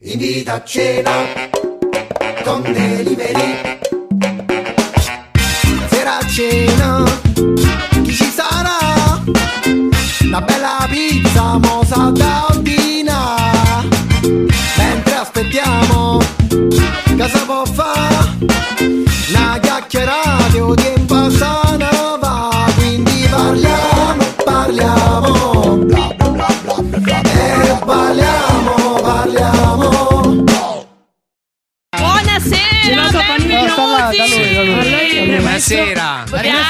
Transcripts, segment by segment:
Invita a cena con Delivery. Sera a cena chi ci sarà? Una bella pizza mosa da ordinare. Mentre aspettiamo cosa può fa? Una chiacchierata o tempo sana va. Quindi parliamo bla bla bla bla bla bla. Parliamo Buonasera, benvenuti. Buonasera.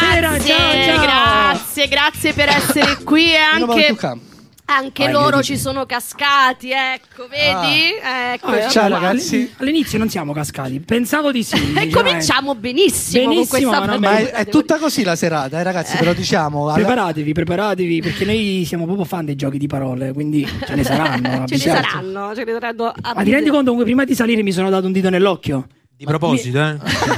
Grazie per essere qui e anche loro ci sono cascati, ecco, vedi? Ecco. Ciao ragazzi. All'inizio non siamo cascati, pensavo di sì. E cominciamo benissimo con questa ma è tutta così la serata, ragazzi, ve lo diciamo. Preparatevi, perché noi siamo proprio fan dei giochi di parole, quindi ce ne saranno. ce ne saranno. Ma ti rendi conto che prima di salire mi sono dato un dito nell'occhio? Di proposito,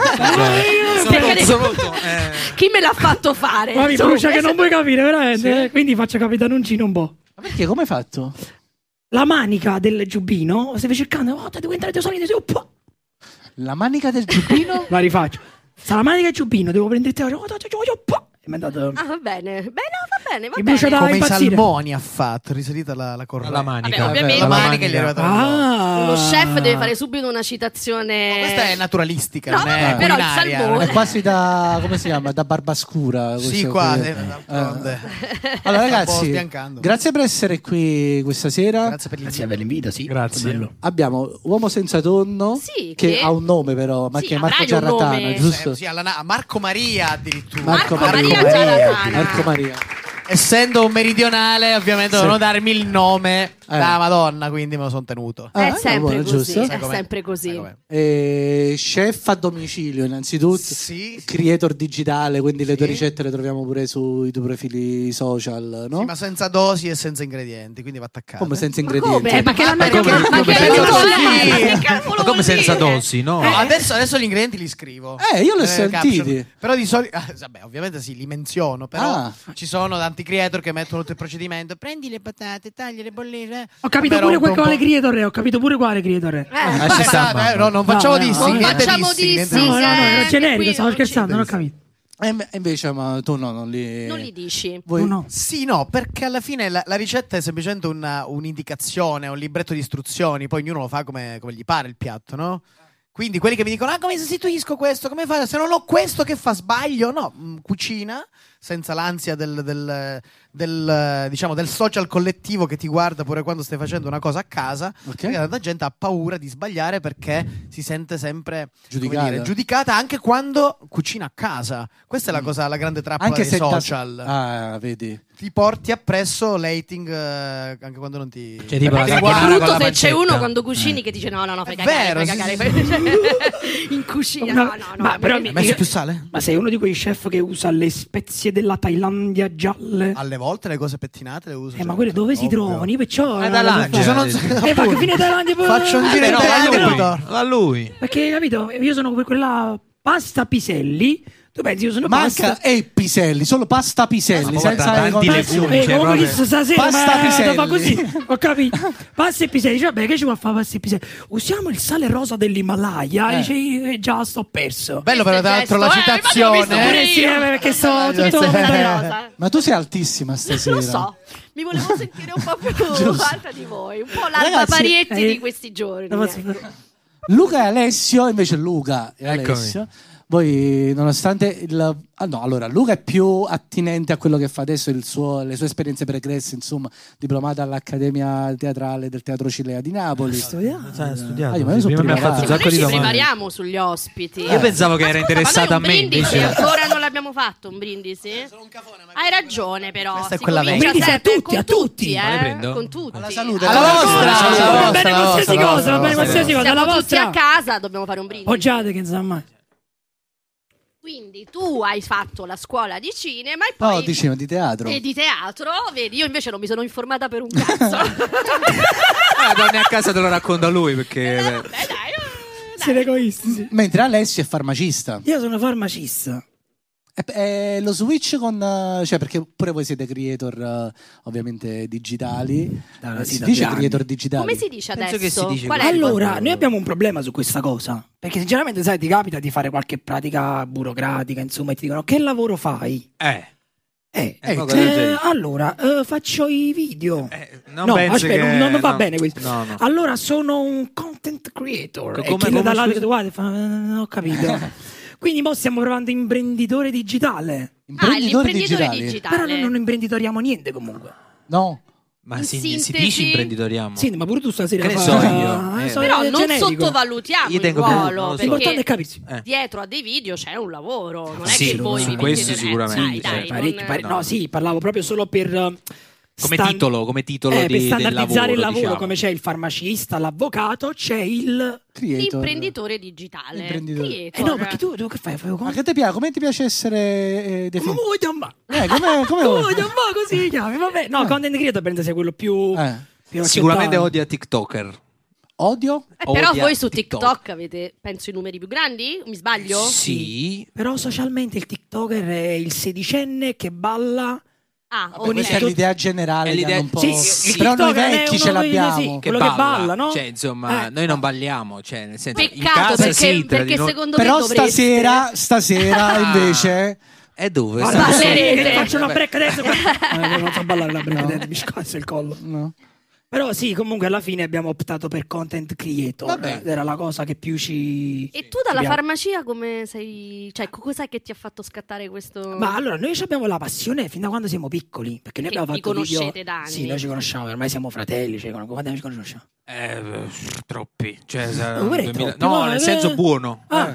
Chi me l'ha fatto fare? Ma mi brucia che non puoi capire, veramente. Sì. Quindi faccio capitanuncino un po'. Ma perché? Come hai fatto? La manica del giubbino, stavi cercando, devo entrare, devo salire, La manica del giubbino? La rifaccio. Sta la manica del giubbino, devo prendere il e mi è dato... va bene. Mi brucia da come impazzire. i salmoni ha fatto, risalita la corrente. La manica. Ovviamente. La manica gli è arrivata. Lo chef deve fare subito una citazione. Questa è naturalistica, no, non è però il culinaria. salmone. È quasi da, come si chiama? Da Barbascura. Sì, quasi. Allora ragazzi, grazie per essere qui questa sera. Grazie per l'invito, sì. Grazie. Abbiamo Uomo senza tonno, sì, che ha un nome però, ma sì, che è Marco Giarratana, giusto? Sì, Marco Maria addirittura. Marco Maria. Essendo un meridionale, ovviamente devono darmi il nome da Madonna, quindi me lo sono tenuto. È sempre così. Giusto. È sempre così. Chef a domicilio, innanzitutto. Sì. Creator digitale, quindi le tue ricette le troviamo pure sui tuoi profili social, no? Sì, ma senza dosi e senza ingredienti, quindi va attaccato. Come senza ingredienti? Ma come senza dosi, no? No, adesso gli ingredienti li scrivo. Io li ho sentiti. Però di solito, vabbè, ovviamente sì, li menziono, però ci sono tanti creator che mettono tutto il procedimento. Prendi le patate, tagli le bolline. Ho capito pure quale creator è. Ho capito pure quale creator è. Non facciamo dissi. Non facciamo dissi. No, era generico, stavo scherzando, non ho capito. E invece, ma tu non li dici? Voi no? Sì, no, perché alla fine la ricetta è semplicemente un'indicazione, un libretto di istruzioni. Poi ognuno lo fa come gli pare il piatto, no? Quindi quelli che mi dicono come sostituisco questo, come fai? Se non ho questo che fa sbaglio? No, cucina senza l'ansia del social collettivo che ti guarda pure quando stai facendo una cosa a casa. Okay. La gente ha paura di sbagliare perché si sente sempre giudicata anche quando cucina a casa. Questa è la cosa, la grande trappola anche dei social. Vedi. Ti porti appresso l'hating anche quando non ti... Cioè, tipo è brutto se c'è uno quando cucini che dice no, fai cagare. In cucina, no. Però hai messo più sale? Ma sei uno di quei chef che usa le spezie della Thailandia gialle? Alle volte le cose pettinate le uso. Ma quelle dove si trovano? Perciò da là. Ci sono perché fine Thailandia faccio un giro in Thailandia a lui. Perché capito? Io sono quella pasta piselli. Tu pensi io sono manca e piselli, solo pasta piselli, senza tanti legumi, come visto stasera pasta piselli. Fa così, ho capito. Pasta e piselli, vabbè, che ci vuoi fare pasta e piselli? Usiamo il sale rosa dell'Himalaya, dice già sto perso. Bello però tra l'altro la citazione, perché so tutto rosa. Ma tu sei altissima stasera. Lo so. Mi volevo sentire un po' più alta di voi, un po' l'Alba Parietti di questi giorni. Luca e Alessio, invece Luca e Alessio. Voi, nonostante allora Luca è più attinente a quello che fa adesso, le sue esperienze pregresse, insomma, diplomata all'Accademia Teatrale del Teatro Cilea di Napoli. Studiato. Prima mi ha fatto un sacco di domande. Ci prepariamo sugli ospiti. Io pensavo che era interessata a me. Brindisi, ancora non l'abbiamo fatto un brindisi? Hai ragione, però. Questa è quella vecchia. A tutti. Le prendo? Con tutti. Alla salute. Va bene qualsiasi cosa, Siamo tutti a casa, dobbiamo fare un brindisi. Poggiate che insomma. Quindi tu hai fatto la scuola di cinema e poi... di teatro. E di teatro, vedi, io invece non mi sono informata per un cazzo. Donne a casa te lo racconto a lui perché... Vabbè, dai. Siete egoisti, sì. Mentre Alessio è farmacista. Io sono farmacista. E lo switch con... cioè, perché pure voi siete creator ovviamente digitali. Si dice creator digitali? Come si dice adesso? Che si dice allora, noi abbiamo un problema su questa cosa. Perché sinceramente, sai, ti capita di fare qualche pratica burocratica, insomma, e ti dicono che lavoro fai? Allora, faccio i video. Non penso che... non va bene questo. No. Allora, sono un content creator. Come non ho capito. Quindi mo stiamo provando imprenditore digitale. Imprenditore digitale. Però noi non imprenditoriamo niente comunque. No. Ma si dice imprenditoriamo? Sì, ma pure tu stasera che ne so io? Però non generico. sottovalutiamo il ruolo, l'importante è capirsi. Dietro a dei video c'è un lavoro, non è Sì, che voi su vi questo mettete- sicuramente. dai, No, sì, parlavo proprio solo per Come titolo per del standardizzare il lavoro, lavoro, diciamo. come c'è il farmacista, l'avvocato, c'è il Creator. l'imprenditore digitale. Imprenditore. Creator. no, perché tu che fai? Fai Ma che ti piace? Come ti piace essere come definito? voglio ma Come vuoi? voglio ma così si chiami, vabbè. No, content creator penso sia quello più Sicuramente accettato. odia TikToker. Odio? Però Odia voi su TikTok. TikTok avete, penso, i numeri più grandi? Mi sbaglio? Sì. Però socialmente il TikToker è il sedicenne che balla. Ah, Con ok. questa è l'idea generale. È l'idea- che hanno un po'... Sì, però noi TikToker è vecchi uno ce di quelli l'abbiamo. così. Quello che balla, no? Cioè, insomma, noi non balliamo. Cioè, nel senso, in Peccato casa perché, sì, tra di perché noi- secondo me Però dovreste. stasera invece... E dove? Guarda, ballerete. Faccio una break dance. Non so ballare la break dance, mi scazzo il collo. No. Però sì, comunque alla fine abbiamo optato per content creator. Vabbè. Era la cosa che più ci... E tu dalla ci piace. farmacia come sei? Cioè, cos'è che ti ha fatto scattare questo? Ma allora, noi abbiamo la passione fin da quando siamo piccoli. Perché noi Che abbiamo vi fatto video... conoscete da anni. Sì, noi ci conosciamo, ormai siamo fratelli. Cioè, quanti anni ci conosciamo? Troppi. Cioè, Pure troppi, no, ma- nel senso buono. Ah.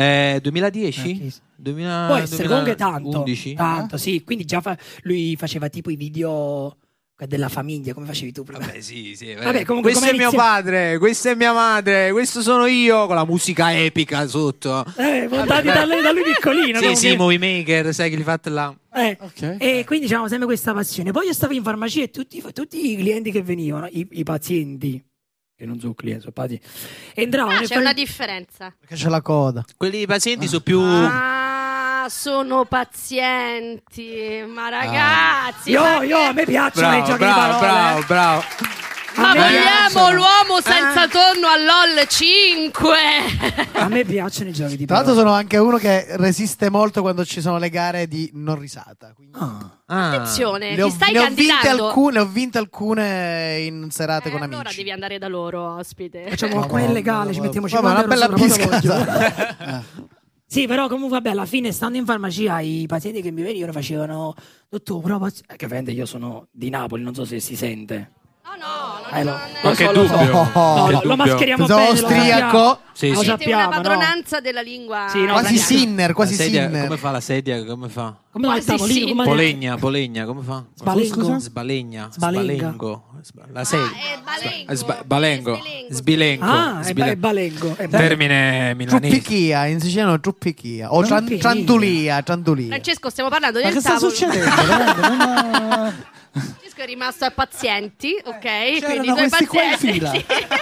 2010? Sì. Può essere comunque tanto. 2011? Tanto, sì. Quindi già lui faceva tipo i video della famiglia, come facevi tu prima. Vabbè, sì. Vabbè, comunque, questo come è mio inizia- padre, questa è mia madre, questo sono io, con la musica epica sotto. Montati da lui piccolino. Sì, comunque. Movie Maker, sai che li fate là. Ok. E quindi diciamo sempre questa passione. Poi io stavo in farmacia e tutti i clienti che venivano, i pazienti, che non sono clienti, sono pazienti, entravano e C'è una differenza. Perché c'è la coda. Quelli pazienti sono più... Sono pazienti, ma ragazzi. a me piacciono i giochi di parole. bravo. Ma A me vogliamo piacciono. l'uomo senza tonno all'OL 5? A me piacciono i giochi di Tra l'altro parole. sono anche uno che resiste molto quando ci sono le gare di non risata. Quindi Attenzione, ne ho, ti stai ne ho vinte candidando. ne ho vinte alcune in serate con Allora amici. devi andare da loro, ospite. Facciamo qualcosa illegale, ci mettiamo Ma una 50 bella euro sopra, cosa piscata. voglio. Sì, però comunque vabbè, alla fine stando in farmacia i pazienti che mi venivano facevano dottore, però che ovviamente io sono di Napoli, non so se si sente. No, Ma che lo so. dubbio. No, Che lo dubbio. mascheriamo Sono bene, austriaco. Sì, lo sì. Siete una sappiamo, no? padronanza della lingua. Sì, no, Quasi ragazzi. Sinner, quasi La sedia, Sinner. come fa la sedia? Come fa? Come va il Quasi tavolino? sì. Come Polegna, come fa? Sbalengo. Sbalegna. Sbalenga. Sbalengo. La sedia. è balengo. Balengo. Sbilengo. Ah, è Sbilengo. balengo. Termine milanese. Truppichia, in siciliano truppichia. O Truppichia. trantulia. Francesco, stiamo parlando Ma del che sta tavolo. succedendo? veramente? Francesco è rimasto a pazienti, ok? Quindi C'erano i suoi questi qua in pazienti. fila.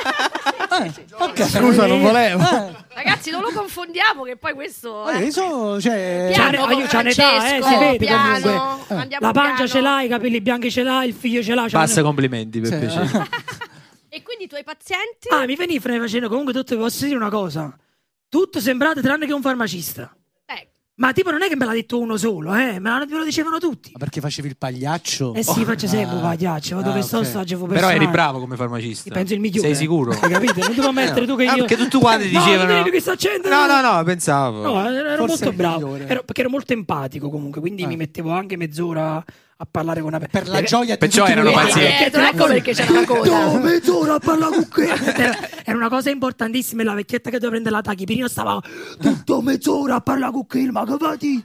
Sì. Ok. Scusa, non volevo. Ragazzi, non lo confondiamo che poi questo Cioè, piano con c'ha un'età, Francesco, si vede piano, comunque. andiamo La pancia piano. ce l'ha, i capelli bianchi ce l'ha, il figlio ce l'ha. Basta complimenti per piacere. E quindi i tuoi pazienti? Ah, mi venivano facendo comunque tutto, vi posso dire una cosa. Tutto sembrate tranne che un farmacista. Ma tipo non è che me l'ha detto uno solo, me lo dicevano tutti. Ma perché facevi il pagliaccio? Eh sì, faccio sempre un pagliaccio, vado per sto ok. stagio Però personale. eri bravo come farmacista. Penso il migliore. Sei sicuro? Hai capito? Non ti puoi mettere tu che io... Perché tutti quanti No, dicevano... non devi che sta accendendo. No, pensavo. No, ero Forse molto il bravo. migliore. Perché ero molto empatico comunque, quindi mi mettevo anche mezz'ora a parlare con una Per la gioia di Perciò tutti erano noi. pazienti. Dietro, ecco perché c'era la coda. Mezz'ora a parlare con che? Era una cosa importantissima. La vecchietta che doveva prendere la tachipirina stava tutto mezz'ora a parlare con che, ma che fai?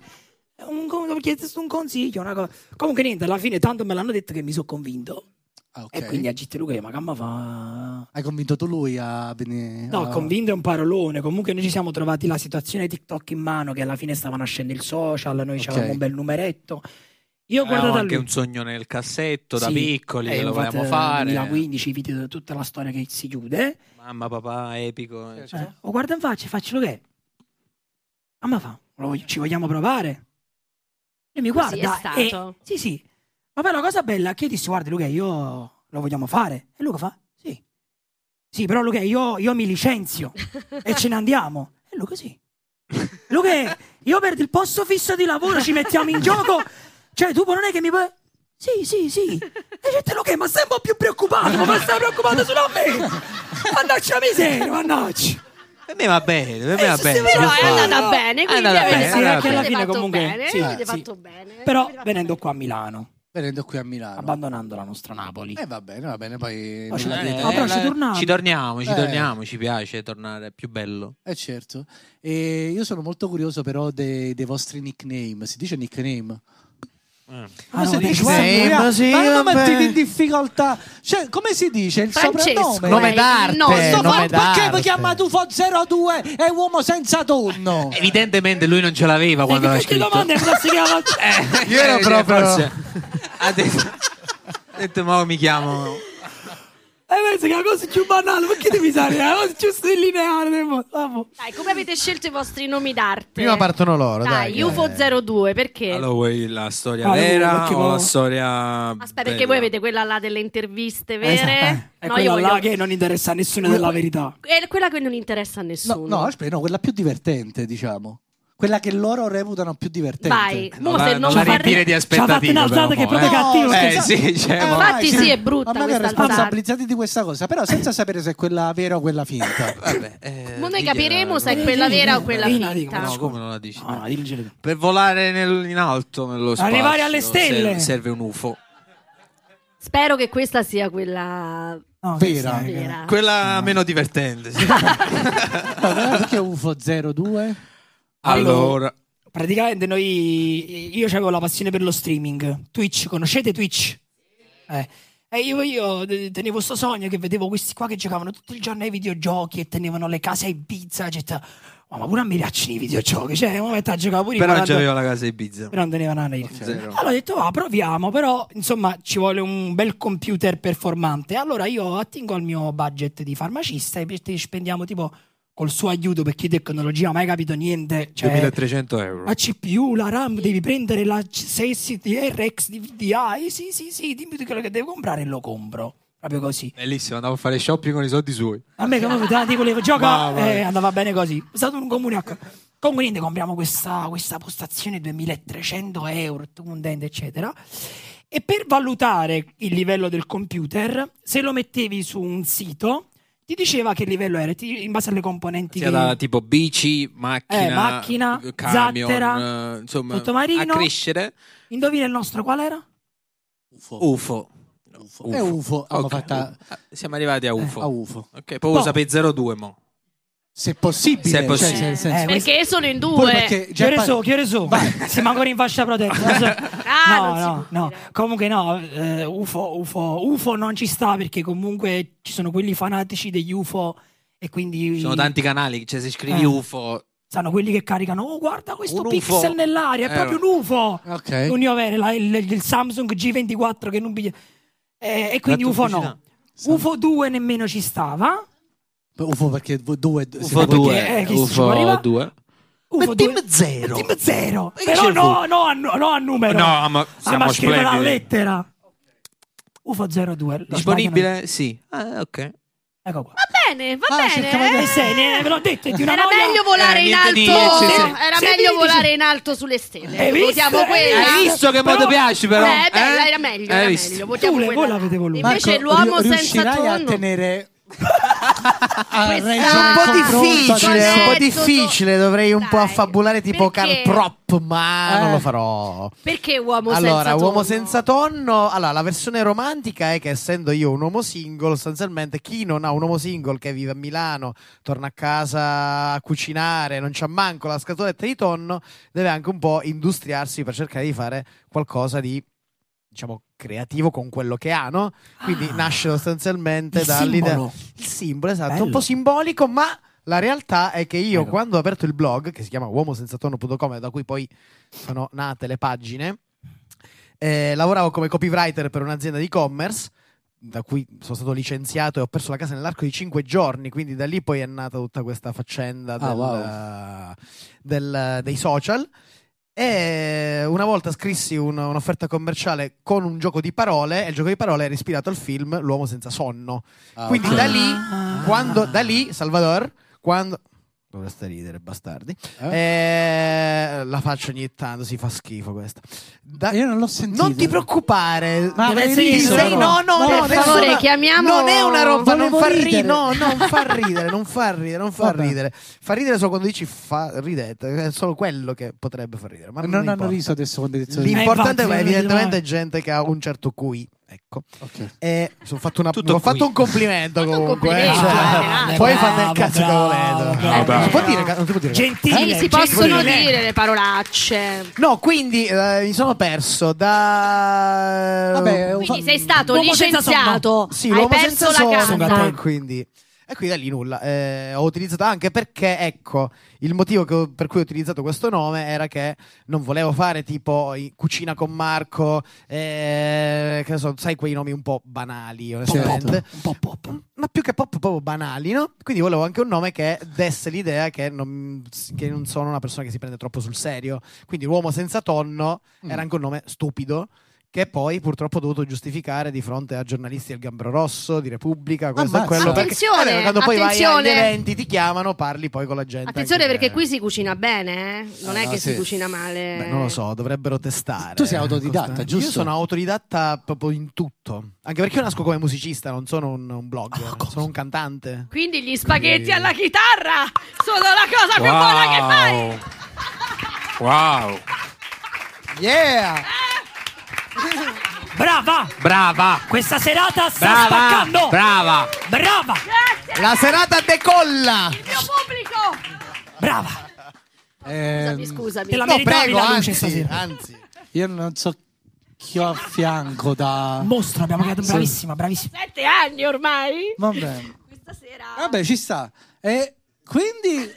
Ho chiesto un consiglio, una cosa. Comunque niente, alla fine tanto me l'hanno detto che mi sono convinto. Ah, ok. E quindi a Gitte Luca, ma che fa? Hai convinto tu lui a venire? No, convinto è un parolone. Comunque noi ci siamo trovati la situazione TikTok in mano, che alla fine stava nascendo il social, noi avevamo un bel numeretto. Io ho guardato anche lui. un sogno nel cassetto da Sì, piccoli che lo infatti, volevamo fare. 2015, i video, tutta la storia che si chiude. Mamma, papà, epico. Lo guarda in faccia e faccio lo che è. Ma fa, ci vogliamo provare? E mi Così guarda è stato. sì. Ma poi la cosa bella è che io dissi: guarda Luca, io lo vogliamo fare? E Luca fa: sì. Sì, però Luca, io mi licenzio e ce ne andiamo. E Luca sì. Luca, io perdo il posto fisso di lavoro, ci mettiamo in gioco. Cioè, tu non è che mi puoi... Sì. E c'è te Luca, ma stai un po' più preoccupato, ma stai preoccupato solo a me. Mannaggia miseria, mannaggia. Per me va bene, per me va bene. Però è andata bene, quindi avete sì, anche alla fatto fine bene, comunque, avete sì. fatto bene. Però Avete fatto venendo qua a Milano, abbandonando la nostra Napoli. Va bene, poi... Poi ci Ci torniamo. torniamo, ci piace tornare, è più bello. Certo. E io sono molto curioso però dei vostri nickname. Si dice nickname? Come si dice? Ma sì, non vabbè. mettete in difficoltà. Cioè, come si dice? Il Francesco, soprannome? Nome d'arte, no, nome Perché d'arte. vi chiamate UFO 02 e uomo senza tonno? Evidentemente lui non ce l'aveva quando l'ha Che scritto. domande si chiama? Io ero proprio... forse. Ha detto, ma mi chiamo... Penso che è la cosa più banale, perché devi usare la cosa più lineare del mondo? Dai, come avete scelto i vostri nomi d'arte? Prima partono loro, Dai, dai. UFO 02, perché? Allora vuoi la storia Allora, vera perché o poi- la storia Aspetta, perché bella? voi avete quella là delle interviste vere? È No, quella io là voglio... che non interessa a nessuno della verità. È quella che non interessa a nessuno. No, aspetta, no, quella più divertente, diciamo. Quella che loro reputano più divertente. Vai, Non mo se la, non la fa riempire di Ci ha fatto aspettative. un'alzata però, che è proprio mo, cattivo. sì, cioè, mo- Infatti sì, è brutta Ma me questa responsabilizzati di questa cosa, però senza sapere se è quella vera o quella finta. Vabbè, Ma noi digliela- capiremo se è quella vera o quella Dina, finta. No, come non la dici? No, diglielo. Per volare in alto nello spazio Arrivare alle stelle. serve un UFO. Spero che questa sia quella No, Vera. vera. Quella meno divertente. Sì. Perché UFO 02? Allora, praticamente io avevo la passione per lo streaming. Twitch, conoscete Twitch? E io tenevo sto sogno che vedevo questi qua che giocavano tutto il giorno ai videogiochi e tenevano le case a Ibiza. Ma pure a me piacciono i videogiochi. Cioè, un momento a giocare pure però io, c'aveva la casa Ibiza. però non tenevano una lira. Zero. Allora ho detto, va, proviamo, però insomma ci vuole un bel computer performante. Allora io attingo al mio budget di farmacista e spendiamo tipo col suo aiuto, perché di tecnologia mai capito niente. Cioè, 2300 euro. la CPU, la RAM, devi prendere la 6STR XDVI. Sì, dimmi quello che devo comprare e lo compro. Proprio così. Bellissimo, andavo a fare shopping con i soldi suoi. A me come ti volevo giocare, vai. andava bene così. È stato un comune comunque niente, compriamo questa postazione 2300 euro, tutto contento, eccetera. E per valutare il livello del computer, se lo mettevi su un sito, ti diceva che livello era, in base alle componenti Sia da tipo bici, macchina, camion, zattera, insomma, sottomarino. a crescere. Indovina il nostro qual era? UFO. È UFO. Abbiamo Ok. fatta Siamo arrivati a UFO. a UFO. Ok, poi sapete 02 mo. Se è possibile. Se è possibile. Cioè, nel senso- Perché sono in Poi due. perché Che ore so? Siamo ancora in fascia protetta. Non si può No. dire. Comunque no, UFO non ci sta, perché comunque ci sono quelli fanatici degli UFO e quindi Ci sono tanti canali, cioè se scrivi UFO sanno quelli che caricano, oh guarda questo Un pixel UFO. nell'aria, è proprio un UFO. Ok. Non io avere il Samsung G24 che non e quindi La UFO pubblicità. no. UFO 2 nemmeno ci stava. UFO perché due UFO perché, 2, chi si ci può arrivare? UFO 2. UFO Team 2 zero. Team 0. E che Però c'è il no a numero. No, ma siamo ma scrive la splendidi. lettera. UFO 02. Disponibile? Sì. Ok. Ecco qua. Va bene, va cercava bene. di- Ve l'ho detto, è di una Era noia. meglio volare in niente alto. di- Era Se meglio mi volare dici- in alto sulle stelle. Hai visto? Votiamo quella. Hai visto che Però- modo piace però? Bella, era meglio. Hai Era visto? meglio. Votiamo Voi quella. l'avete voluto. Invece Marco, l'uomo senza riuscirai a tonno. tenere a Questa- reggere È un po' il confronto difficile, è un po' Detto difficile, dovrei un po' Dai, affabulare tipo perché? Karl Prop, ma non lo farò. Perché uomo Allora, senza tonno? uomo senza tonno. Allora, la versione romantica è che essendo io un uomo single, sostanzialmente chi non ha un uomo single che vive a Milano, torna a casa a cucinare, non c'ha manco la scatoletta di tonno, deve anche un po' industriarsi per cercare di fare qualcosa di, diciamo, creativo con quello che ha, no? Quindi nasce sostanzialmente il dall'idea. simbolo. Il simbolo, esatto, Bello. un po' simbolico, ma la realtà è che io, Ecco. quando ho aperto il blog, che si chiama uomosenzatono.com, da cui poi sono nate le pagine, lavoravo come copywriter per un'azienda di e-commerce, da cui sono stato licenziato e ho perso la casa nell'arco di 5 giorni, quindi da lì poi è nata tutta questa faccenda dei social. E una volta scrissi un'offerta commerciale con un gioco di parole, e il gioco di parole era ispirato al film L'uomo senza sonno. Quindi da lì, Salvador, quando... Dovreste ridere, bastardi. La faccio ogni tanto, si fa schifo questa. Io non l'ho sentito. Non ti preoccupare. Ma per favore, chiamiamo. Non è una roba, non fa ridere. non fa ridere. Fa ridere solo quando dici ridete, è solo quello che potrebbe far ridere. Ma non hanno riso adesso quando hai detto l'importante è evidentemente gente che ha un certo QI. Ecco, e ho fatto un complimento comunque. Poi fate il cazzo che volete. Non si può dire, Gentile, si possono dire le parolacce. No, quindi mi sono perso da. Quindi sei stato licenziato. Sì, hai perso la casa. E qui da lì nulla. Ho utilizzato anche perché, ecco, il motivo per cui ho utilizzato questo nome era che non volevo fare tipo Cucina con Marco, che ne so, sai, quei nomi un po' banali, onestamente. Un po' pop. Ma più che pop, proprio banali, no? Quindi volevo anche un nome che desse l'idea che non sono una persona che si prende troppo sul serio. Quindi L'uomo senza tonno era anche un nome stupido, che poi purtroppo ho dovuto giustificare di fronte a giornalisti del Gambero Rosso, di Repubblica, questo e quello. Attenzione, quando poi vai agli eventi, ti chiamano, parli poi con la gente. Attenzione, perché qui si cucina bene, non è che si cucina male. Beh, non lo so, dovrebbero testare. Tu sei autodidatta, giusto? Io sono autodidatta proprio in tutto. Anche perché io nasco come musicista, non sono un blogger, sono un cantante. Quindi gli spaghetti alla chitarra sono la cosa più buona che fai. Wow. Yeah! Brava! Questa serata sta spaccando! Brava! Grazie. La serata decolla! Il mio pubblico. Brava! Scusami. Te la meritavi la luce stasera. Anzi. Io non so chi ho a fianco da... Mostro, abbiamo creato bravissima. 7 anni ormai. Va bene. Questa sera. Vabbè, ci sta. E quindi...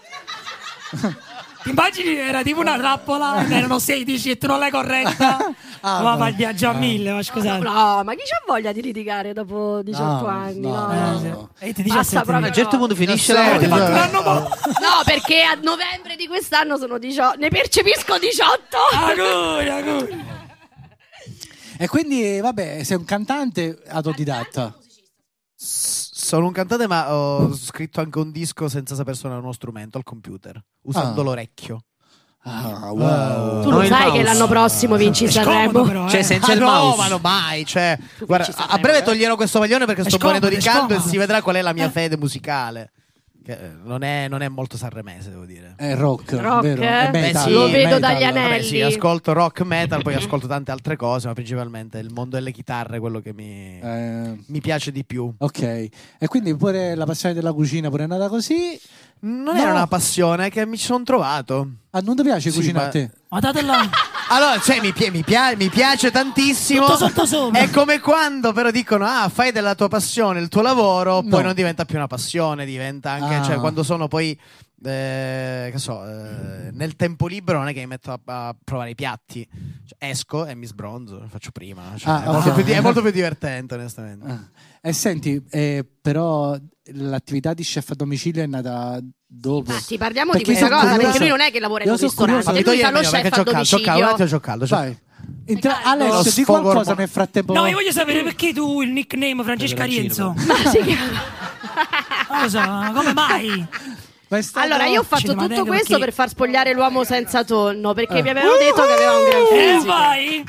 Ti immagini, era tipo una trappola, erano 16 e tu non l'hai corretta. Ma va il viaggio a 1000, ma scusate. No, ma chi c'ha voglia di litigare dopo 18 anni? No. E ti Basta proprio. A un certo punto finisce No, perché a novembre di quest'anno sono 18. Ne percepisco 18. Auguri. E quindi, vabbè, sei un cantante autodidatta. Sono un cantante, ma ho scritto anche un disco senza saper suonare uno strumento al computer, usando l'orecchio. Wow. Tu lo sai che l'anno prossimo vinci Sanremo? Però, Cioè, senza il No, mouse. ma no, mai. Cioè, guarda, a breve toglierò questo maglione perché sto morendo di caldo e si vedrà qual è la mia fede musicale. Che non è molto sanremese, devo dire. È rock, Rock, vero? È metal, sì, lo è vedo metal. dagli anelli. Vabbè, sì, ascolto rock, metal, poi ascolto tante altre cose, ma principalmente il mondo delle chitarre è quello che mi piace di più. Ok, e quindi pure la passione della cucina pure è nata così? Non era una passione, è che mi ci sono trovato. Ah, non ti piace cucinare a te? Ma datela. Allora, cioè, mi piace tantissimo. Sotto. È come quando però dicono: fai della tua passione il tuo lavoro, poi non diventa più una passione, diventa anche, cioè, quando sono poi che so, nel tempo libero non è che mi metto a provare i piatti, cioè, esco e mi sbronzo, lo faccio prima, cioè, è molto più divertente, onestamente. E senti, però l'attività di chef a domicilio è nata dopo. Infatti, parliamo di questa cosa, perché lui non è che lavora in un ristorante, lui fa lo chef a domicilio. C'ho caldo. Vai. Alessio, di qualcosa nel frattempo. No, io voglio sapere perché tu il nickname Francesca Rienzo. Ma si Non lo so, come mai? Allora, io ho fatto tutto questo per far spogliare l'uomo senza tonno, perché mi avevano detto che aveva un gran fisico. Vai!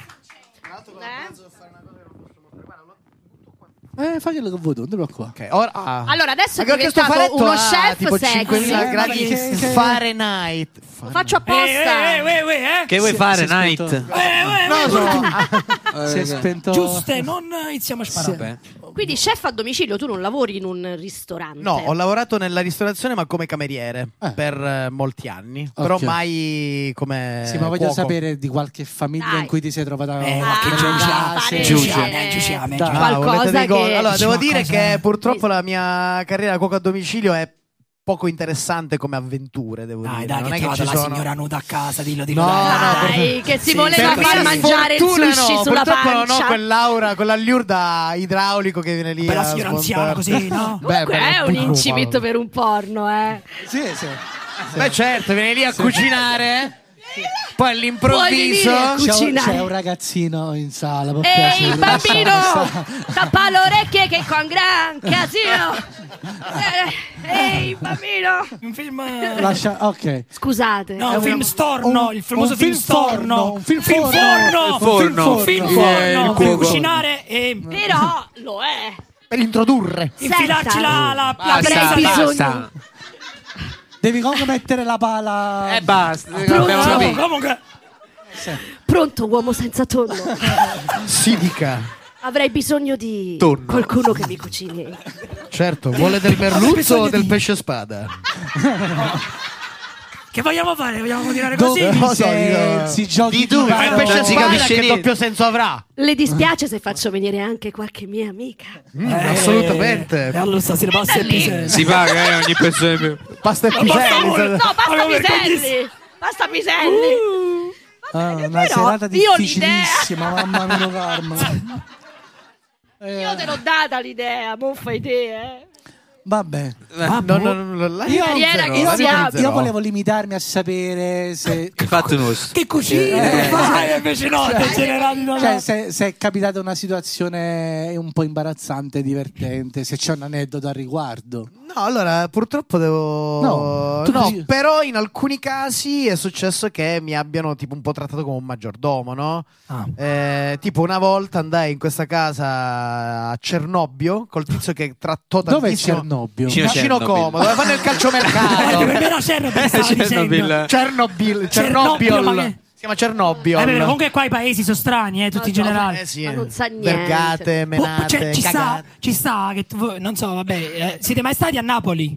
Faglielo con voi, non te preoccupare. Okay, ora, allora, adesso è anche diventato faretto uno ha chef tipo sexy. 5.000 gradi Fahrenheit. Lo faccio apposta. Che vuoi fare, Night? Si è spento. Giuste, non iniziamo a sparare. Quindi chef a domicilio, tu non lavori in un ristorante? No, ho lavorato nella ristorazione ma come cameriere per molti anni, però mai come Sì, ma voglio cuoco. sapere di qualche famiglia in cui ti sei trovata qualcosa che... Allora, devo dire che purtroppo la mia carriera da cuoco a domicilio è poco interessante come avventure, devo dire. Dai, non che è che trovato ci la sono... signora nuda a casa, dillo. Dai, che si voleva per far mia mangiare il fortuna sushi no, sulla purtroppo pancia. non ho quell'aura, quell'allure da idraulico che viene lì Per la a signora smontare. anziana così, no? Comunque è un incipit per un porno, Sì. Beh, certo, viene lì a cucinare. Poi all'improvviso c'è un ragazzino in sala. Può Ehi, piacere, bambino, lasciamo tappa le orecchie che con gran casino. Ehi, bambino. Un film. Ok. Scusate. No, un film storno, il famoso film storno. Un film forno. forno. Un film Il forno. Per cuoco. cucinare e Però lo è. per introdurre. infilarci la Avrei bisogno. Devi comunque mettere la pala. Basta. Pronto? Abbiamo comunque. Pronto, uomo senza tonno. Si dica. Avrei bisogno di Tonno. qualcuno che mi cucini. Certo, vuole del merluzzo o del pesce spada? Che vogliamo fare? Vogliamo continuare così? Si giochi Di tu, Ma il non pesce si spada capisce che niente. doppio senso avrà? Le dispiace se faccio venire anche qualche mia amica? Assolutamente. E allora stasera pasta e piselli. Si paga ogni persona in più. Pasta e piselli. No, basta Ma come piselli! Basta piselli! una però serata io difficilissima, mamma mia, Carmen. Io te l'ho data l'idea, non fai te, Vabbè. Io volevo limitarmi a sapere se Che fatto nostro. Che cucina? Fai invece no, cioè, se è capitata una situazione un po' imbarazzante, divertente, se c'è un aneddoto al riguardo. No, allora purtroppo devo. No, No, però in alcuni casi è successo che mi abbiano tipo un po' trattato come un maggiordomo, no? Tipo una volta andai in questa casa a Cernobbio col tizio che trattò Dove è tantissimo. Cernobbio? Vicino Vicino Chernobyl. Como, dove fanno il calciomercato. Per me era Chernobyl, stava dicendo. Chernobyl. ma che- Si chiama Chernobyl. comunque qua i paesi sono strani, tutti in generale. Sì. Ma non sa niente. Vergate, menate, Cioè, cagate. ci sta che non so, vabbè, siete mai stati a Napoli?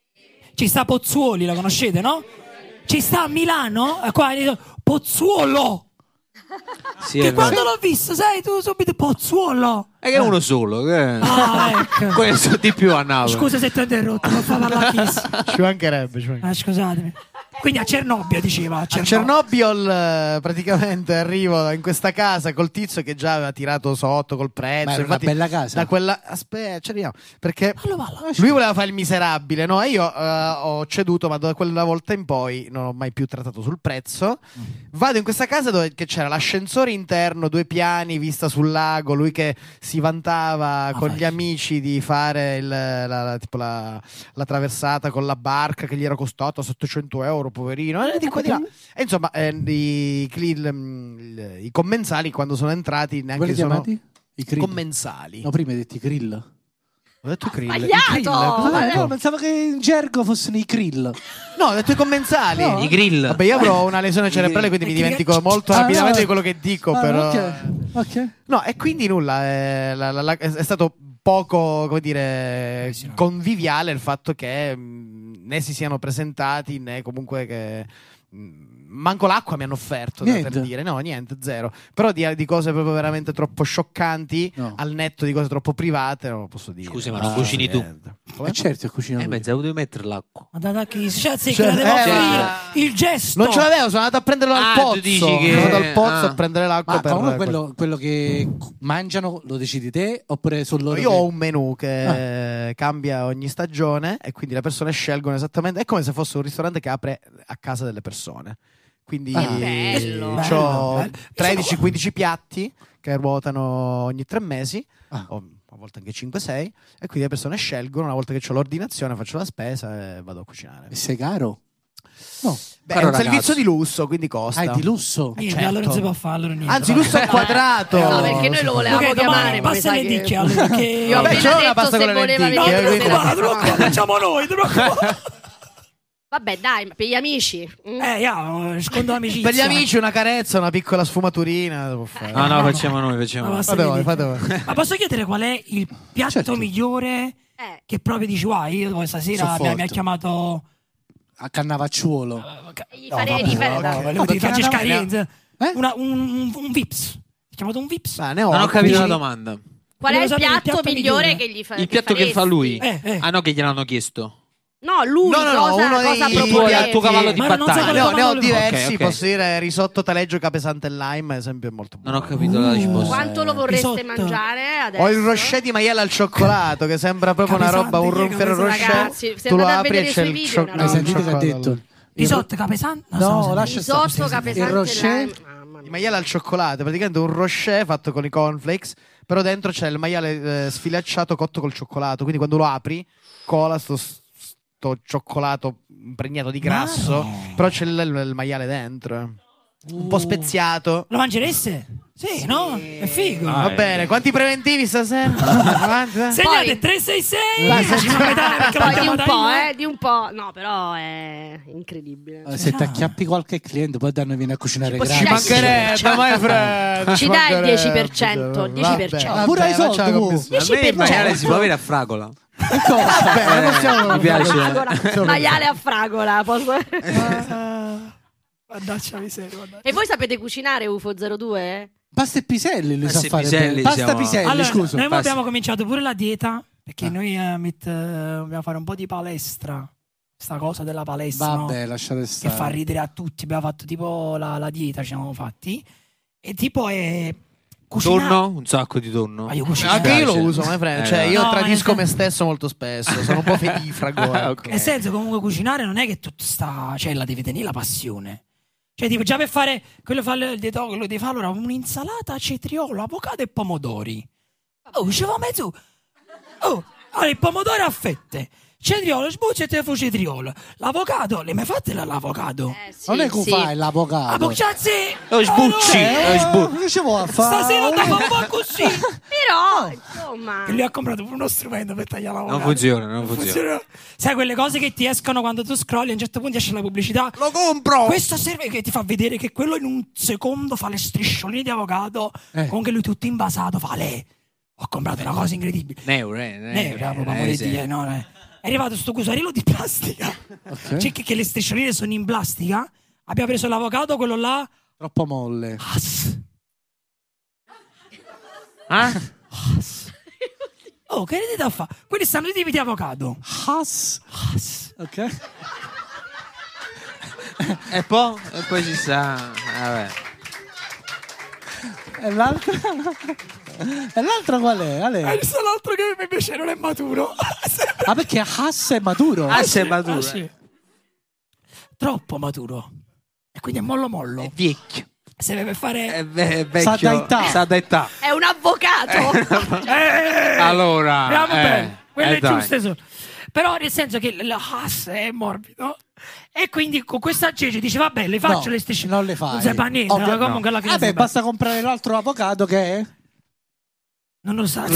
Ci sta Pozzuoli, la conoscete, no? Ci sta a Milano, qua Pozzuolo. Sì, Che è quando vero. l'ho visto, sai, tu subito Pozzuolo. È che è uno solo. Ecco. Questo di più a Napoli. Scusa se ti ho interrotto, non fa parlare Kiss. Ci mancherebbe. Scusatemi. Quindi a Cernobbio diceva. A Chernobyl praticamente arrivo in questa casa col tizio che già aveva tirato sotto col prezzo. Ma era una Infatti, bella casa. Da quella. Aspetta, ci arriviamo. Perché Vallo. lui voleva fare il miserabile, no? E io ho ceduto, ma da quella volta in poi non ho mai più trattato sul prezzo. Vado in questa casa dove che c'era l'ascensore interno, 2 piani, vista sul lago. Lui che si vantava con gli amici di fare tipo la traversata con la barca che gli era costata 700 euro, poverino. Di qua, di là. E insomma, i commensali quando sono entrati neanche Quelli sono chiamati? I krill. commensali. No, prima hai detto i krill. Ho detto krill. Sbagliato! I krill, cosa ho No, detto? pensavo che in gergo fossero i krill. No, ho detto i commensali. No. I grill. Vabbè, io avrò una lesione cerebrale, quindi mi dimentico molto rapidamente di quello che dico. Però. Ok. No, e quindi nulla. È stato poco, come dire, conviviale il fatto che né si siano presentati né comunque che. Manco l'acqua mi hanno offerto Niente. per dire, no, niente, zero. Però di cose proprio veramente troppo scioccanti, No. al netto di cose troppo private, non lo posso dire. Scusi, ma non cucini tu? Come? Certo, cucinato. Mezzo, devo mettere l'acqua. Ma da Kiss, cioè, sì, Cioè, che la devo sì. offrire. Il gesto. Non ce l'avevo, sono andato a prenderlo dal pozzo. tu dici che- Sono andato al pozzo Ah. a prendere l'acqua Ma per comunque quello che mangiano lo decidi te oppure sono loro? Io che- ho un menù che cambia ogni stagione e quindi le persone scelgono esattamente. È come se fosse un ristorante che apre a casa delle persone. Quindi bello. ho Bello. 13-15 piatti che ruotano ogni 3 mesi, Ah. o a volte anche 5-6, e quindi le persone scelgono. Una volta che ho l'ordinazione, faccio la spesa e vado a cucinare. E sei caro? No. Beh, è Caro un ragazzo. servizio di lusso, quindi costa. Ah, è di lusso? Niente, certo. allora non si può fare, allora niente. Anzi, lusso al quadrato. No, perché noi lo volevamo Ok, chiamare, domani ma mi passa sa le che... lenticchie, allora, perché... Io ho Vabbè, appena c'ho la detto pasta se con le voleva lenticchie, venire quindi- stasera. te lo facciamo noi, te lo Vabbè, dai, ma per gli amici. scondo amicizia. Per gli amici una carezza, una piccola sfumaturina. Devo fare. No, facciamo noi, facciamo Ma noi. basta Fate voi, che fate dica. voi. Ma posso chiedere qual è il piatto Certo. migliore che proprio dici, io stasera mi ha Sofforto. chiamato... A Cannavacciuolo. Gli farei di No, fare ti faccio no, scadenza. Eh? Un Vips. Ti chiamato un Vips? Ma ne Non ho ho capito la dici- domanda. Qual è Volevo il sapere il piatto piatto migliore migliore. che gli fa? Il piatto che fa lui? Eh. Ah no, che gliel'hanno chiesto. No, lui No, cosa uno cosa dei- proponeva? il tuo cavallo di Ma non so battaglia. quale Ne ho domanda diversi, Ok, ok. posso dire risotto taleggio capesante e lime, ad esempio, è molto buono. Non ho capito la risposta. Quanto lo vorreste Risotto. mangiare adesso? Ho il rocher di maiale al cioccolato, che sembra proprio una Capesante, roba, un che ronfiero capesante. rocher. Ragazzi, se tu lo andate a apri vedere e i c'è suoi il video, cioccolato. no? Hai sentito che ha detto? Risotto capesante? No, lascia stare. Risotto capesante. Il rocher? Il maiale al cioccolato, praticamente un rocher fatto con i cornflakes, però dentro c'è il maiale sfilacciato cotto col cioccolato, quindi quando lo apri cola sto cioccolato impregnato di grasso, però c'è il maiale dentro. Un po' speziato. Lo mangereste? Sì, no? È figo. Va bene, quanti preventivi stasera? Segnate 366. Di un po'. No, però è incredibile. Se ti acchiappi qualche cliente, poi danno viene a cucinare Ci gratis. mancherebbe, mai freddo. Ci dai il 10%. 10%. Pure ai soldi, tu. 10%. Il maiale si può avere a fragola. Mi piace. Maiale a fragola. Mannaggia miseria. E voi sapete cucinare UFO 02? Pasta e piselli lui sa Pasta e fare. piselli, Pasta siamo- piselli, Allora, scusa. noi abbiamo cominciato pure la dieta perché noi dobbiamo fare un po' di palestra. Sta cosa della palestra, Vabbè, no? lasciate Che stare. fa ridere a tutti. Abbiamo fatto tipo la dieta, ci siamo fatti. E tipo è cucinare. Tonno? Un sacco di tonno. Ma io cucino. Anche io lo piace. uso, my friend. Cioè, io No, tradisco ma me stesso molto spesso. Sono un po' fedifrago. Ecco. Nel senso, comunque, cucinare non è che tutto sta. Cioè, la devi tenere la passione. Cioè, tipo, già per fare quello fa il dietologo, quello devi fare allora un'insalata, cetriolo, avocado e pomodori. Oh, diceva mezzo. Oh, allora il pomodoro a fette. Cetriolo, sbuccia e te fu cetriolo. L'avocado, le mai fatte l'avocado? Sì, Non è che sì. fai l'avocado. Ah, cazzi! Lo sbucci. Che ci vuoi fare? Stasera ti fa un po' così. Però, insomma. E lui ha comprato pure uno strumento per tagliare l'avocado. Non funziona. Sai quelle cose che ti escono quando tu scrolli, a un certo punto esce la pubblicità. Lo compro! Questo serve che ti fa vedere che quello in un secondo fa le striscioline di avocado. Comunque lui tutto invasato fa ho comprato una cosa incredibile. È arrivato sto cusarello di plastica. Ok. C'è che le striscioline sono in plastica. Abbiamo preso l'avocado, quello là. Troppo molle. Oh, che ne a fare? Quelli stanno i tipi di avocado. Has. Ok. E poi ci sta. Vabbè. E l'altro? E l'altro qual è? Ale? Questo è l'altro che invece non è maturo. Ah, perché Hass è maturo? Se è maturo. Sì. Troppo maturo. E quindi è mollo. È vecchio. Se deve fare. È vecchio. Sa da età. È un avvocato. Allora. Andiamo bene. Quelle dai. giuste sono. Però nel senso che il Hass è morbido. E quindi con questa cece dice vabbè, le faccio No, le strisce. non le fai. Non sai fa niente. Ovvio, Comunque alla fine Vabbè, si basta comprare l'altro avocado che è. Non lo sa.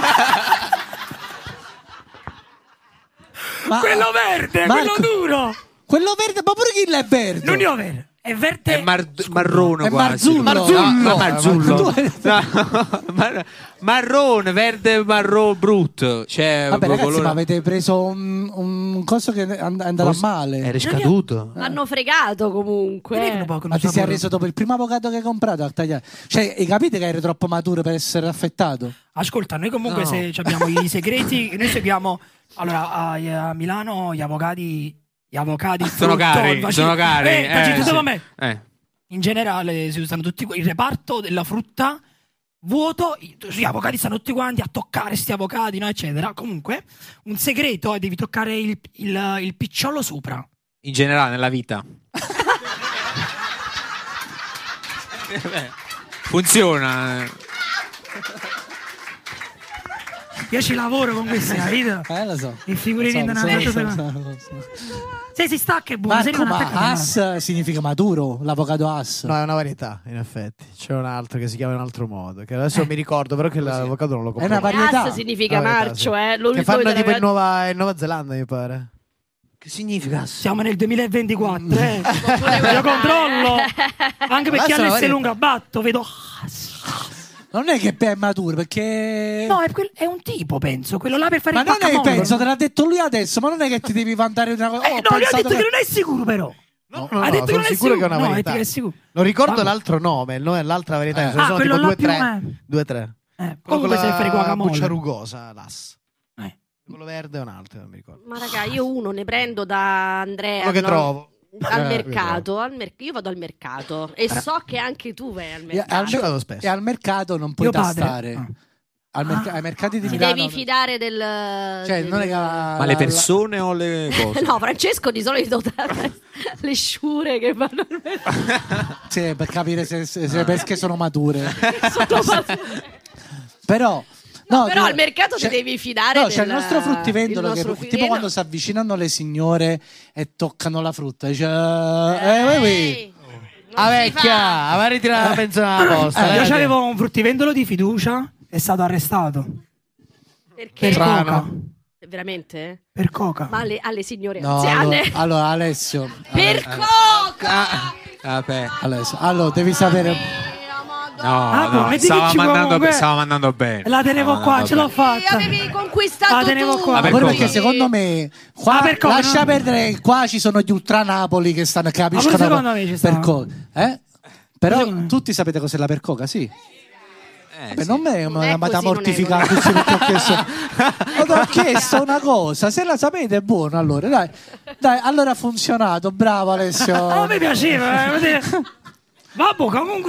Ma- Quello verde, Marco, quello duro. Quello verde, ma pure chi l'è verde? Non è vero. È verde. È marrone È quasi. Marzullo. No, Marzullo. Tu- No, marrone, verde, marrone brutto. Cioè, Vabbè, ragazzi, colore- ma avete preso un coso che è andato a male. Era scaduto. L'hanno fregato comunque. Ma ti sei arreso dopo il primo avocado che hai comprato a tagliare? Cioè, hai capito che eri troppo maturo per essere affettato? Ascolta, noi comunque No. se abbiamo i segreti, noi seguiamo. Allora, a Milano gli avocati Sono cari, sono cari. Dopo sì. me. In generale si usano tutti il reparto della frutta vuoto, gli avocati stanno tutti quanti a toccare sti avocati, no, eccetera. Comunque, un segreto è devi toccare il picciolo sopra. In generale, nella vita. Funziona. Io ci lavoro con questi, capito? Lo so. I figurini non hanno Se si stacca è buono, se Marco, non ma attacca Hass significa maturo, l'avocado Hass. No, è una varietà, in effetti. C'è un altro che si chiama in un altro modo. Che adesso non mi ricordo, però che l'avocado non lo compro. È una varietà. Gas significa Varietà, marcio, sì. Lo Che uso fanno io tipo in della- Nuova Zelanda, mi pare. Che significa? Siamo nel 2024, Pure Io guardare. controllo. Anche perché Adesso la all'S varietà. lunga batto, vedo. Non è che è maturo, perché... No, è un tipo, penso. Quello là per fare ma il non è, guacamole. penso, te l'ha detto lui adesso, ma non è che ti devi vantare di una cosa... No, lui ha detto che non è sicuro, però. No, ha detto che sono non è sicuro sicuro. che è una No, varietà. è sicuro. Non ricordo Vabbè. l'altro nome, il nome è l'altra varietà. Sono quello tipo là più 2-3. comunque se fare guacamole. buccia rugosa, l'as. Eh. Quello verde è un altro, non mi ricordo. Ma raga, io uno ne prendo da Andrea. Quello che no? trovo. Al mercato, io vado al mercato e so che anche tu vai al E mercato. al, Ci vado spesso. e al mercato non puoi Mio padre. tastare. ai mercati di Ti Milano. devi fidare del... Cioè, non è che Ma le persone o le cose? No, Francesco di solito dà le sciure che vanno al mercato. Sì, per capire se le pesche sono mature. Sono mature. Però... No, però al mercato ti devi fidare. No, c'è il nostro fruttivendolo che fruttivendolo. tipo quando si avvicinano le signore e toccano la frutta, dice vecchia, aveva ritirato la pensione alla posta. Io avevo un fruttivendolo di fiducia, è stato arrestato. Perché? Per coca. Veramente? Per coca. Ma alle signore no, anziane? allora Alessio. Per coca! Vabbè. Alessio, allora devi sapere. No, stava mandando bene. La tenevo qua, ce l'ho fatta. Avevi conquistato la tenevo tu. qua. Ma pure perché secondo me qua, lascia perdere, qua ci sono gli ultra Napoli che stanno capiscono secondo me ci per coca. Però tutti sapete cos'è la percoca, sì. Sì. Non me mi andate a mortificare così perché ho chiesto una cosa, se la sapete è buono, allora dai, allora ha funzionato, bravo Alessio. A me piaceva, vabbè, comunque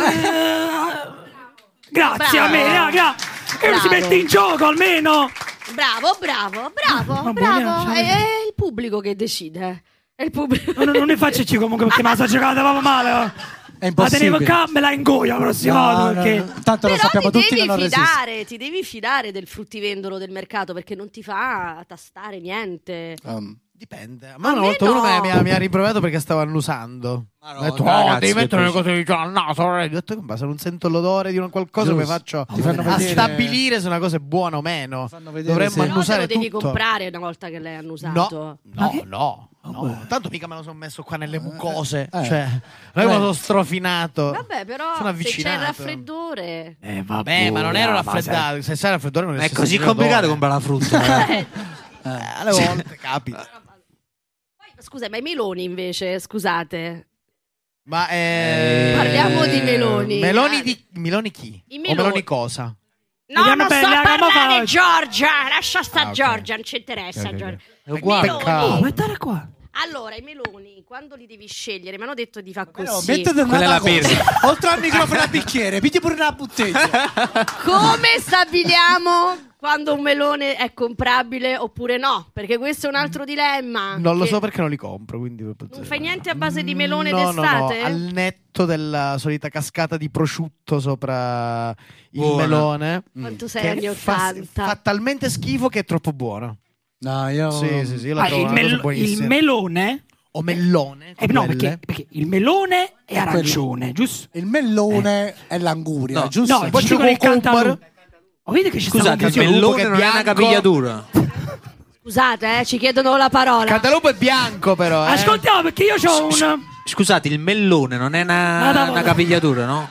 grazie a me, che si mette in gioco almeno. Bravo. È il pubblico che decide. È il pubblico. Non ne facciaci comunque perché me la sto giocata proprio male. È impossibile. La tenevo me la ingoia la prossima volta perché... Tanto lo sappiamo tutti che non resiste. Ti devi fidare del fruttivendolo del mercato perché non ti fa tastare niente. Dipende. Ma una volta uno mi ha riprovato perché stavo annusando. Ho detto, devi mettere le cose vicino al naso. Ho detto, se non sento l'odore di qualcosa, come faccio a stabilire se una cosa è buona o meno? Dovremmo annusare tutto. Lo devi comprare una volta che l'hai annusato. No. Tanto mica me lo sono messo qua nelle mucose. Cioè, non me lo sono strofinato. Vabbè, però se c'è il raffreddore. Vabbè, ma non ero raffreddato. Se sei raffreddore non è così complicato comprare la frutta. Alle volte capita. Scusa, ma i meloni invece, scusate. Ma parliamo di meloni. Meloni chi? O meloni cosa? No, non sto a parlare Giorgia. Lascia sta Giorgia, non ci interessa Giorgia. È uguale. Mettare qua. Allora, i meloni, quando li devi scegliere, mi hanno detto di far così. Mettete una cosa. Oltre al microfono a bicchiere, pigli pure una bottiglia. Come stabiliamo quando un melone è comprabile oppure no? Perché questo è un altro dilemma. Non lo so perché non li compro, quindi non fai niente a base di melone d'estate? No, al netto della solita cascata di prosciutto sopra il melone. Quanto sei anni 80? Fa talmente schifo che è troppo buono. No, io sì, la trovo il melone o mellone no, perché il melone è arancione, giusto? Il mellone è l'anguria, giusto? No, poi c'è il cantalupo. Vedi che ci scusate, il mellone non è una capigliatura. Scusate, ci chiedono la parola. Il cantalupo è bianco però. Ascoltiamo perché io c'ho un... Scusate, il mellone non è una capigliatura, no?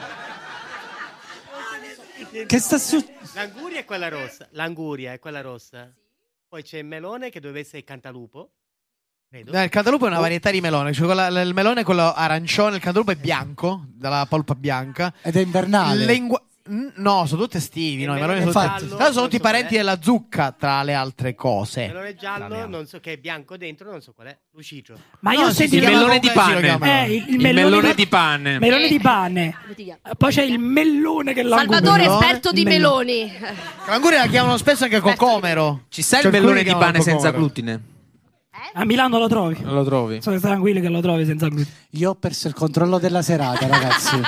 Che sta succedendo? L'anguria è quella rossa. Poi c'è il melone che doveva essere il cantalupo. Credo. Il cantalupo è una varietà di melone. Cioè il melone è quello arancione, il cantalupo è bianco, dalla polpa bianca. Ed è invernale. No, sono tutti estivi. I meloni sono tutti parenti della zucca, tra le altre cose. Il melone giallo, non so che è bianco dentro, non so qual è. L'uscito. Ma io ho sentito il melone di pane. Il melone di pane. Melone di pane. Poi c'è il mellone che l'anguria. Salvatore esperto di meloni. L'anguria la chiamano spesso anche cocomero. Ci sta il melone di pane senza glutine? A Milano lo trovi? Non lo trovi? Sono tranquilli che lo trovi senza glutine. Io ho perso il controllo della serata, ragazzi.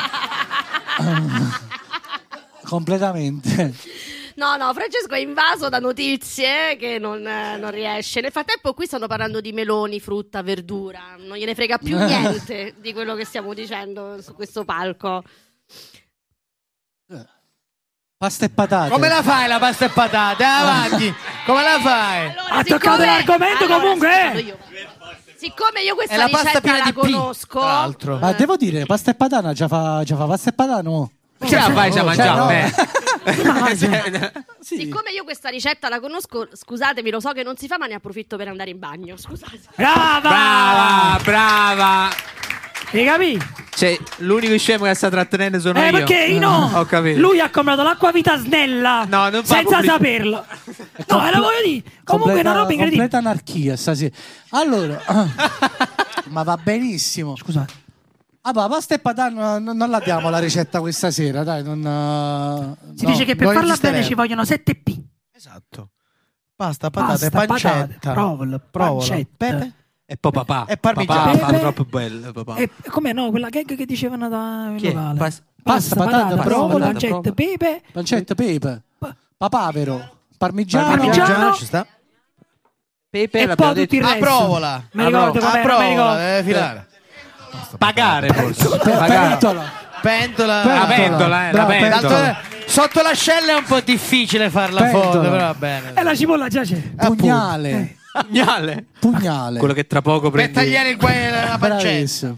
Completamente. No, Francesco è invaso da notizie che non riesce. Nel frattempo qui stanno parlando di meloni, frutta, verdura. Non gliene frega più niente di quello che stiamo dicendo su questo palco. Pasta e patate. Come la fai la pasta e patate? Avanti. Come la fai? Allora, ha toccato l'argomento comunque. Siccome io questa ricetta la conosco. Tra l'altro. Ma devo dire, pasta e patana già fa pasta e patano. Ce la fai, ci ha mangiato. Sì. Siccome io questa ricetta la conosco, scusatemi, lo so che non si fa, ma ne approfitto per andare in bagno. Scusate. Brava. Hai capito? Cioè, l'unico scemo che sta trattenendo sono io. Perché io no. Ho capito. Lui ha comprato l'acqua vita snella. No, non fa senza saperlo. No, la voglio dire. Comunque è una roba incredibile. Completa anarchia stasera. Allora, ma va benissimo. Scusate. pasta e patata non la diamo la ricetta questa sera, dai. Si dice che per non farla esisterebbe. bene ci vogliono 7 P. Esatto. Pasta, patate, Pasta, pancetta, patate, provola, pancetta. pepe E poi papà. e parmigiano. Papà. Papà, troppo bello, papà. E com'è no? Quella gag che dicevano da Chi è? locale. Pasta, patate, provola, patata, pancetta, pepe. pancetta, pepe, papavero, parmigiano. Parmigiano. Ci sta. Pepe, E l'abbiamo poi tutto il detto. resto. provola. Mi ricordo com'era, mi provola, ricordo. deve filare. Pagare forse. Pentola. Pentola. La pentola, la Bravo, pentola. Sotto l'ascella è un po' difficile farla Pentola. fonda, però va bene. E la cipolla già c'è. Pugnale. Pugnale. Quello che tra poco Per prendi. tagliare la pancetta. Bravissimo.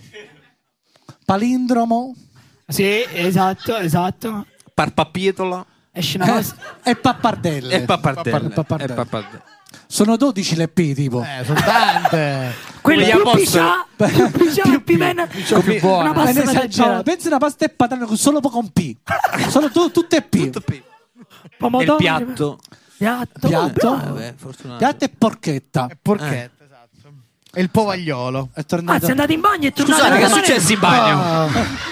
Palindromo Sì, esatto. Parpapietola Esce una cosa. e pappardelle. e pappardelle. Pappardelle. E pappardelle. Sono 12 le P tipo. Sono tante. Quelli Quelli più a piscià, più più meno. più buone. Una pasta Esagerato. Pensa una pasta e patata con solo con P. Solo tutte P. E pomodoro. il piatto. Piatto. Fortunato. Piatto e porchetta. Porchetta, esatto. E il povagliolo. È tornato. Sei andato in bagno e tornato. Scusate, che è domani- successo in bagno?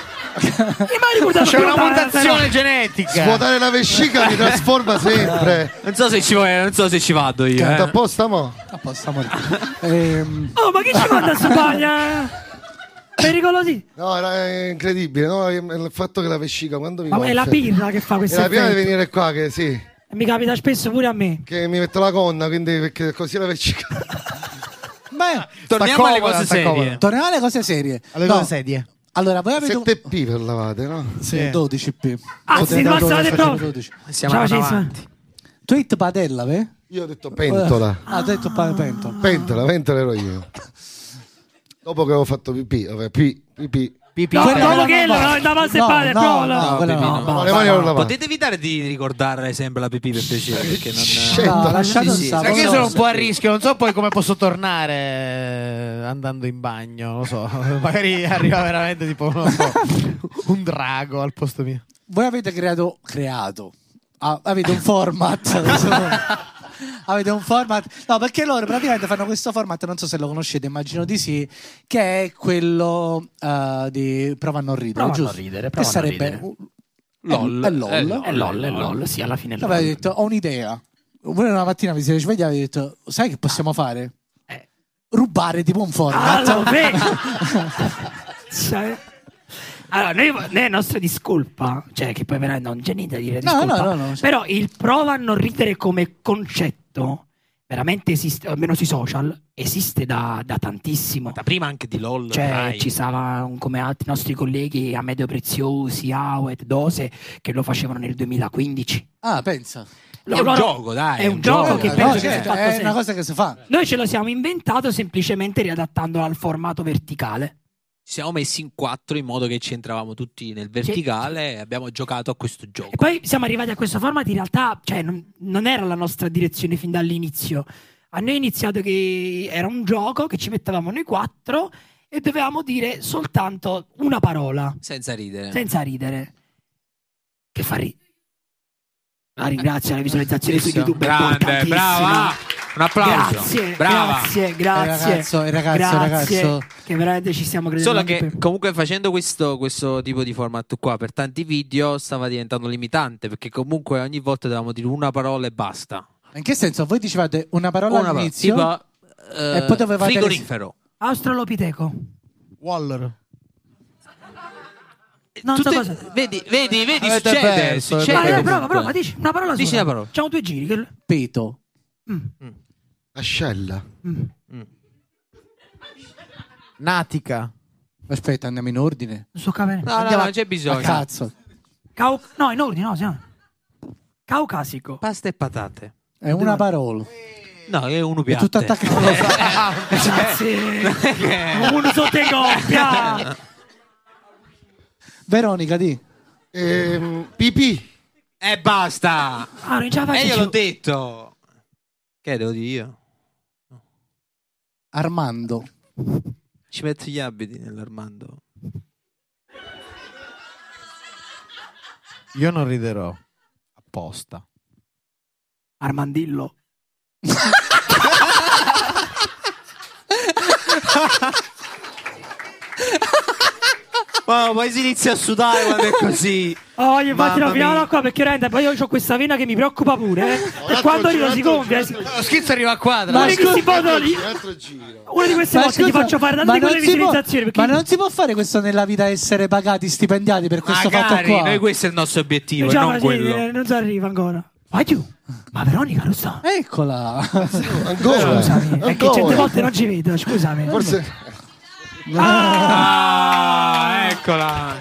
C'è una mutazione genetica. Svuotare la vescica mi trasforma sempre. Non so se ci vado io. Canta apposta mo? Apposta, amore. Oh, ma chi ci manda su bagno? Pericolosi. No, era incredibile, no? Il fatto che la vescica quando mi Ma è la gonfia- birra che fa È questo la prima di effetto. venire qua che sì, E mi capita spesso pure a me. che mi metto la gonna, quindi perché così la vescica. Beh, Torniamo alle comoda, cose sta serie. comoda. torniamo alle cose serie. Alle No, cose sedie. Allora, voi avete 7P per lavate, no? Sì, 12 P. Ah, si passate proprio. 12. Siamo Ciao, andati Cisma. avanti. Tweet padella, ve? Io ho detto pentola. Ha detto pentola. Pentola ero io. Dopo che avevo fatto pipì, vabbè, pipì. No, quello che è la pasta e pane, provola. no, quella pipì no. no. No, le mani non lavate. Potete evitare di ricordare sempre la pipì per piacere? Perché non. No, lasciate Sì, sì. stare. Perché io sono un po' a rischio, non so poi come posso tornare andando in bagno, non lo so. Magari arriva veramente tipo non lo so, un drago al posto mio. Voi avete creato avete un format. Avete un format. No, perché loro praticamente fanno questo format, non so se lo conoscete, immagino di sì, che è quello di Prova a non ridere, Prova a giusto? non ridere, Che prova a non sarebbe ridere. LOL. è LOL. È LOL, sì, alla fine è Avete LOL. detto, ho un'idea. Voi una mattina vi siete svegliati e avete detto, sai che possiamo fare? Rubare tipo un format. Allora, allora, noi è nostra discolpa, cioè che poi veramente non c'è niente da dire discolpa. No, Però il prova a non ridere come concetto veramente esiste, almeno sui social, esiste da tantissimo. Da prima anche di LOL. Cioè, dai. ci stava come altri nostri colleghi Amedeo Preziosi, Awet, Dose che lo facevano nel 2015. Ah, pensa. È un gioco, dai. È un gioco che No, penso che certo, sia fatto è una sempre. cosa che si fa. Noi ce lo siamo inventato semplicemente riadattandolo al formato verticale. Ci siamo messi in 4 in modo che ci entravamo tutti nel verticale e abbiamo giocato a questo gioco. E poi siamo arrivati a questo format, in realtà cioè, non era la nostra direzione fin dall'inizio. A noi è iniziato che era un gioco che ci mettevamo noi 4 e dovevamo dire soltanto una parola, Senza ridere. senza ridere. Che fa ridere. La ringrazio, la visualizzazione su YouTube è Grande, importantissima. brava. Un applauso. Grazie, Brava. grazie. Il ragazzo. Che veramente ci stiamo credendo. Solo anche che per- comunque facendo questo tipo di format qua per tanti video stava diventando limitante, perché comunque ogni volta dovevamo dire una parola e basta. In che senso? Voi dicevate una parola Una all'inizio parola. e poi dovevate frigorifero. Australopiteco. Waller. Non so Tutte- cosa. Vedi, Avete succede. perso, succede Vai, comunque. prova, dici una parola sola. Dici una parola. Facciamo 2 giri. Che... peto. Ascella. Natica. Aspetta, andiamo in ordine. Non so capire. No, non c'è A bisogno. cazzo. No, in ordine, no, siamo. Caucasico. Pasta e patate. È una parola. No, è uno È piatto. tutto attaccato. Sì. Uno sotto in coppia. Veronica, di. Pipì. E basta. Ah, non ce la faccio E io più. l'ho detto. Che devo dire io? Armando. Ci metto gli abiti nell'Armando. Io non riderò. Apposta. Armandillo. Ma poi si inizia a sudare quando è così. Oh, io infatti Mamma la finiamo mia. qua perché rende, poi io ho questa vena che mi preoccupa pure. E quando arriva si gonfia. Lo schizzo arriva qua. Uno di questi botoli. Un altro giro. Una di queste Ma volte ti scusa, faccio fare ma tante non quelle si può- visualizzazioni. Perché Ma non si può fare questo nella vita, essere pagati, stipendiati per questo fatto Magari, qua. noi questo è il nostro obiettivo, e diciamo, non sì, quello. non si arriva ancora. Vai giù. Ma Veronica lo sa. Eccola. Ancora. Scusami, è che certe volte non ci vedo, scusami. Forse Eccola.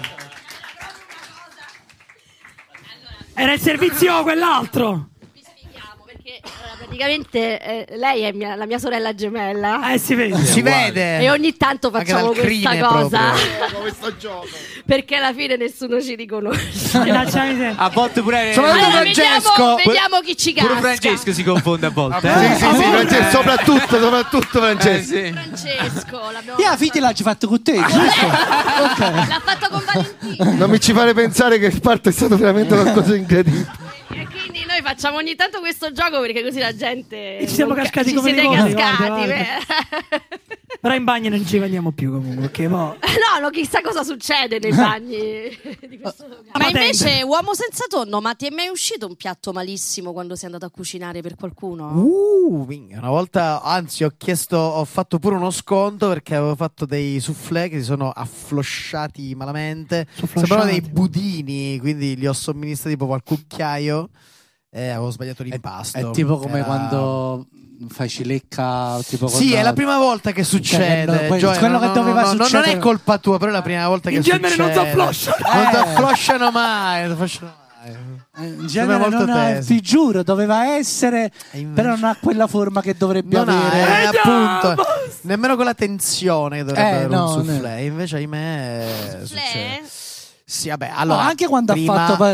Era il servizio quell'altro. Vi spieghiamo perché praticamente lei è la mia sorella gemella. Si vede. Si vede. E ogni tanto Anche facciamo dal questa crimine cosa come sta gioco. perché alla fine nessuno ci riconosce. A volte pure Soprattutto Allora, Francesco. vediamo chi ci pure casca. Francesco si confonde a volte. Sì, Francesco, soprattutto Francesco. Francesco, l'abbiamo Io a Fiti l'ha fatto con te, giusto? l'ha fatto con Valentino. Non mi ci fare pensare che il parto è stato veramente qualcosa di incredibile. E quindi noi facciamo ogni tanto questo gioco perché così la gente E ci siamo non cascati ci come siete dei conti, cascati. guarda. Però in bagno non ci veniamo più comunque. Perché mo... No, chissà cosa succede nei bagni di questo locale. Ma patente. invece, uomo senza tonno, ma ti è mai uscito un piatto malissimo quando sei andato a cucinare per qualcuno? Minchia, una volta, anzi, ho fatto pure uno sconto perché avevo fatto dei soufflé che si sono afflosciati malamente. Sembravano dei budini, quindi li ho somministrati proprio al cucchiaio e avevo sbagliato l'impasto. È tipo come Era- quando fai cilecca, tipo Sì, con- è la prima volta che succede. no, Gioia, quello che doveva non succedere- è colpa tua, però è la prima volta che In genere succede. non si afflosciano. Non si afflosciano mai. Non si afflosciano mai. In genere molto non ha- tesi. ti giuro, doveva essere, E invece- però non ha quella forma che dovrebbe Non ha, avere. appunto, nemmeno con la tensione che dovrebbe avere no, un soufflé. Invece, ahimè, succede. Sì, vabbè, No, allora, anche quando prima- ha fatto per,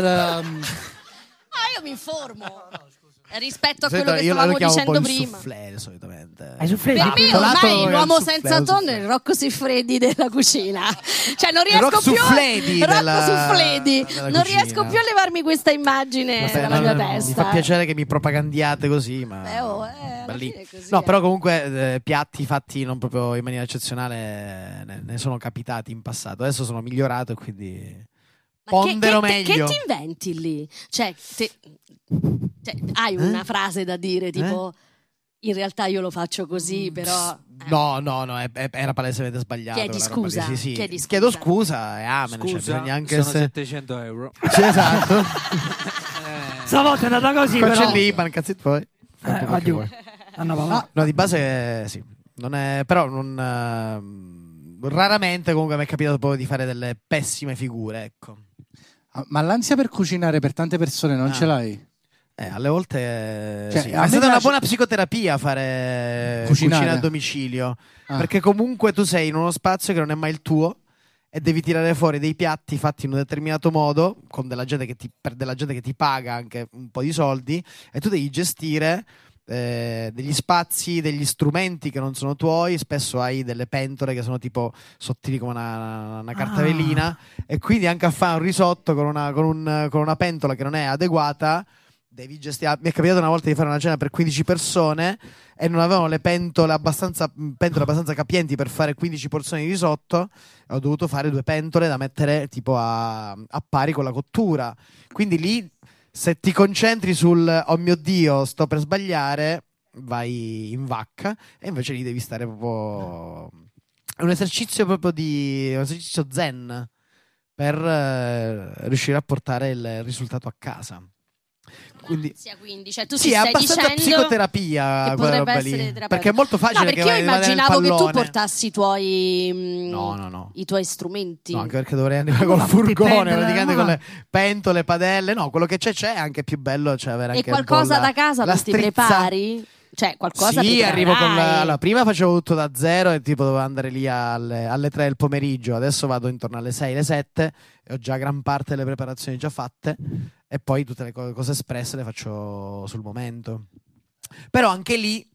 Io mi informo. Rispetto a Solito quello che io lo stavamo chiamo un po' dicendo il prima. soufflé solitamente. Hai soufflé? Per me Tra l'altro ormai è l'uomo il soufflé, senza il tonno soufflé. è il Rocco Siffredi della cucina. Cioè non riesco Rocco più Siffredi Rocco della- Siffredi. della Non cucina. riesco più a levarmi questa immagine Vabbè, dalla mia mi testa. fa piacere che mi propagandiate così, ma alla belli. fine è così, No, però comunque piatti fatti non proprio in maniera eccezionale ne sono capitati in passato. Adesso sono migliorato e quindi Ma pondero che meglio. ti inventi lì? Cioè, hai una frase da dire tipo in realtà io lo faccio così, però No, era palesemente sbagliato. Chiedi quella roba lì. scusa, Sì. chiedi scusa. Chiedo scusa e amen. Cioè, Scusa, bisogna anche sono essere... 700 euro. Sì, esatto. Stavolta è andata così, Qua però. c'è l'Iban, cazzi tuoi. Fai un po' quel che Oddio. vuoi. Andava là. No, di base sì. Non è, però non, raramente comunque mi è capitato proprio di fare delle pessime figure, ecco. Ma l'ansia per cucinare per tante persone non ce l'hai? Alle volte Cioè, sì. a È me stata una piace- buona psicoterapia fare Cucinare. cucina a domicilio. Ah. Perché comunque tu sei in uno spazio che non è mai il tuo e devi tirare fuori dei piatti fatti in un determinato modo con della gente per della gente che ti paga anche un po' di soldi e tu devi gestire degli spazi, degli strumenti che non sono tuoi. Spesso hai delle pentole che sono tipo sottili come una cartavellina e quindi anche a fare un risotto con una pentola che non è adeguata devi gestire. Mi è capitato una volta di fare una cena per 15 persone e non avevano le pentole abbastanza capienti per fare 15 porzioni di risotto. Ho dovuto fare 2 pentole da mettere tipo a pari con la cottura. Quindi lì, se ti concentri sul oh mio Dio, sto per sbagliare, vai in vacca, e invece lì devi stare proprio. È un esercizio proprio un esercizio zen per riuscire a portare il risultato a casa. Quindi cioè, tu sì, ci è stai abbastanza dicendo psicoterapia che quella potrebbe roba essere lì. terapeutica. Perché è molto facile No, perché che io vai a vedere il immaginavo che tu pallone. portassi i tuoi No. i tuoi strumenti. No, anche perché dovrei andare col Ma furgone, pentole, praticamente ma- con le pentole, padelle. No, quello che c'è è anche più bello, cioè avere E anche un po' qualcosa la- da casa la non ti strizza. prepari? Cioè, qualcosa Sì, preparerai. arrivo con la. Allora, prima facevo tutto da zero e tipo dovevo andare lì alle 3 del pomeriggio. Adesso vado intorno alle 6, alle 7 e ho già gran parte delle preparazioni già fatte. E poi tutte le cose espresse le faccio sul momento. Però anche lì.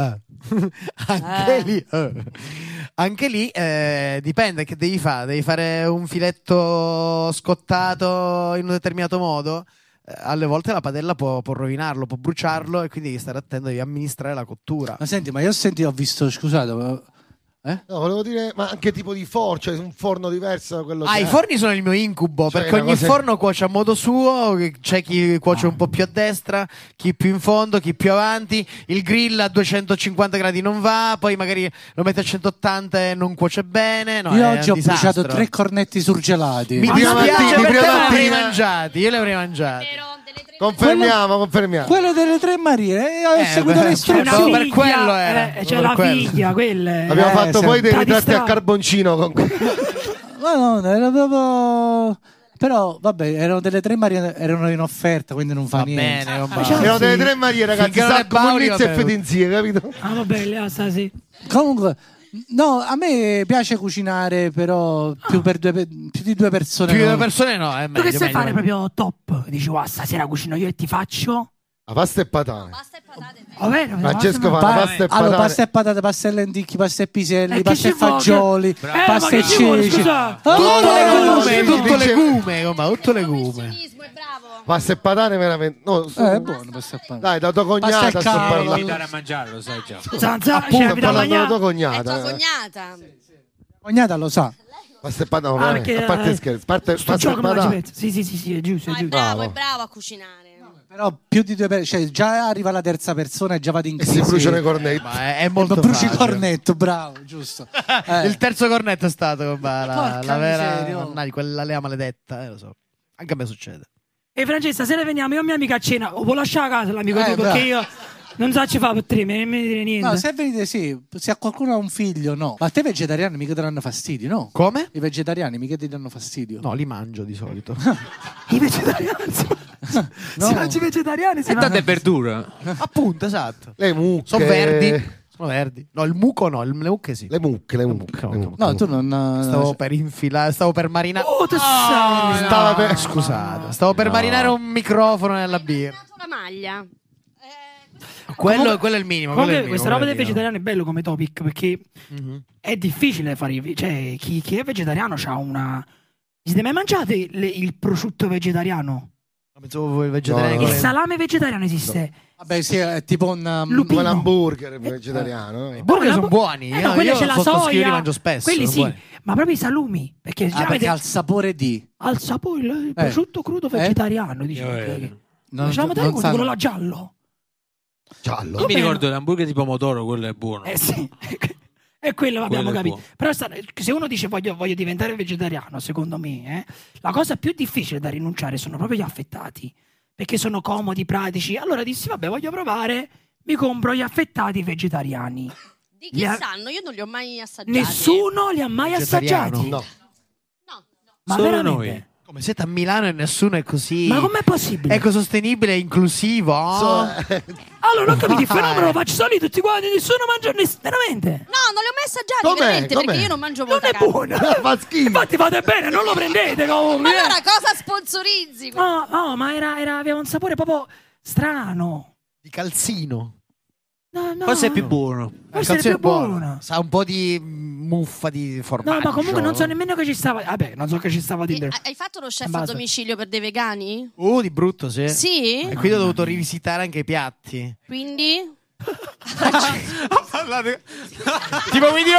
Anche lì dipende che devi fare. Devi fare un filetto scottato in un determinato modo. Alle volte la padella può rovinarlo, può bruciarlo, e quindi devi stare attento, devi amministrare la cottura. Ma senti, ma io ho visto, scusate, No, volevo dire, ma anche tipo di forno, cioè un forno diverso da quello che I è. forni sono il mio incubo, Cioè, perché una ogni cosa- forno cuoce a modo suo, c'è chi cuoce un po' più a destra, chi più in fondo, chi più avanti, il grill a 250 gradi non va, poi magari lo mette a 180 e non cuoce bene. No, Io è oggi un ho bruciato disastro. 3 cornetti surgelati. Mi prima dispiace mattina- perché prima io li avrei mattina- mangiati, io li avrei mangiati. Però delle tre Confermiamo. Quello delle 3 Marie, ho seguito beh, le C'è una Proprio per figlia, quello era. c'è Per la quello. figlia, quelle. Abbiamo fatto poi dei sta ritratti a distratta. carboncino con Ma no, era proprio... Però, vabbè, erano delle 3 Marie, erano in offerta, quindi non fa Va niente. bene, non Diciamo- Erano delle Sì. 3 Marie, ragazzi, Finché non è sacco, Bauri, munnizia e vabbè. fedenzie, capito? Ah, vabbè, le sta sì. Comunque, no, a me piace cucinare, però più di 2 persone. Più di no. 2 persone no, è Tu meglio. che sai meglio, fare meglio. proprio top? Dici, wow, stasera cucino io e ti faccio. La pasta e patate. pasta e patate. Ovvero, Francesco fa Pa- la pasta e allora, patate. pasta e patate, pasta e lenticchie, pasta e piselli, che pasta e ci vuole? fagioli, ma pasta che e ci vuole, ceci. scusa? Ah, Tutto no, legume, no, no, tutto dice- legume, tutto legume. Professionismo, è bravo. Pasta e patate veramente. No, è buono pasta e patate. dai, da tua Pasta cognata e sto cavolo. Devi parlando. dare a mangiare, lo sai già. Zanza, Appunto, c'è sto da parlando della tua mangiare. È tua cognata. cognata. Cognata lo sa. Pasta e patate, no, Ah, veramente, perché, a parte scherzi. Pasta e Sto gioco me la ci patate. metto. Sì, è giusto, è No, è giusto. bravo, Bravo. è bravo a cucinare. Però più di 2 persone, cioè già arriva la terza persona e già vado in E si crisi. bruciano i cornetti. Ma è molto Bruci facile. cornetto, bravo, giusto. Il terzo cornetto è stato la Porca vera miseria, oh. mannaggia, quella lea maledetta, lo so. Anche a me succede. E Francesca, se ne veniamo io e mia amica a cena, o può lasciare a casa l'amico tuo, bravo. perché io non so ci fa per tre, non mi dire niente. No, se venite sì, se a qualcuno ha un figlio, no. Ma a te vegetariani mica ti danno fastidio, no? Come? I vegetariani mica ti danno fastidio. No, li mangio di solito. I vegetariani si mangia i vegetariani, si E tante mangia. verdura. Appunto, esatto. Le mucche. Sono verdi. Sono verdi. No, il muco no, le mucche sì. Le mucche. No, No, tu non... Stavo per infilare, stavo per marinare. Oh, tu sai. Stava per... Scusate, stavo per marinare un microfono nella birra. La maglia. Quello è il minimo. quello è il Comunque minimo, questa roba quello è del il minimo. vegetariano è bello come topic, perché è difficile fare cioè chi è vegetariano c'ha una. Vi siete mai mangiate il prosciutto vegetariano? Pensavo voi vegetariani No, Il con le- salame vegetariano esiste. Vabbè, sì, è tipo un... Lupino. Un hamburger vegetariano. I burger No, sono buoni. no, quelle c'è la sottoscrivo, soia. li mangio spesso. Quelli sono sì, buoni. ma proprio i salumi, perché Ah, generalmente perché ha il sapore di... al sapore il prosciutto crudo vegetariano, diciamo. Non, Diciamo dai, non sanno- quello là giallo. Giallo. Io mi bene. ricordo l'hamburger di pomodoro, quello è buono. Sì. E quello l'abbiamo Quello è capito. buono. Però se uno dice voglio diventare vegetariano, secondo me, la cosa più difficile da rinunciare sono proprio gli affettati. Perché sono comodi, pratici. Allora dissi, vabbè, voglio provare, mi compro gli affettati vegetariani. Di Gli chi a- sanno? Io non li ho mai assaggiati. Nessuno li ha mai Vegetariano? assaggiati. No. No. Ma Solo veramente? noi. Come siete a Milano e nessuno è così Ma com'è possibile? ecosostenibile e inclusivo? Allora, non capito il fenomeno, lo faccio solo io, tutti quanti, nessuno mangia, veramente. No, non li ho mai assaggiati, Com'è? veramente, Com'è? perché io non mangio Non molta è carne. buono. Fa schifo. Infatti fate bene, non lo prendete comunque. Ma allora cosa sponsorizzi? No, ma aveva un sapore proprio strano. Di calzino. No. Forse è più buono. Forse è più buono. Sa un po' di muffa di formaggio. No, ma comunque non so nemmeno che ci stava. Vabbè, non so che ci stava dentro. Hai fatto lo chef a Basta. domicilio per dei vegani? Di brutto, sì. Sì? E quindi ho dovuto rivisitare anche i piatti. Quindi? Tipo video.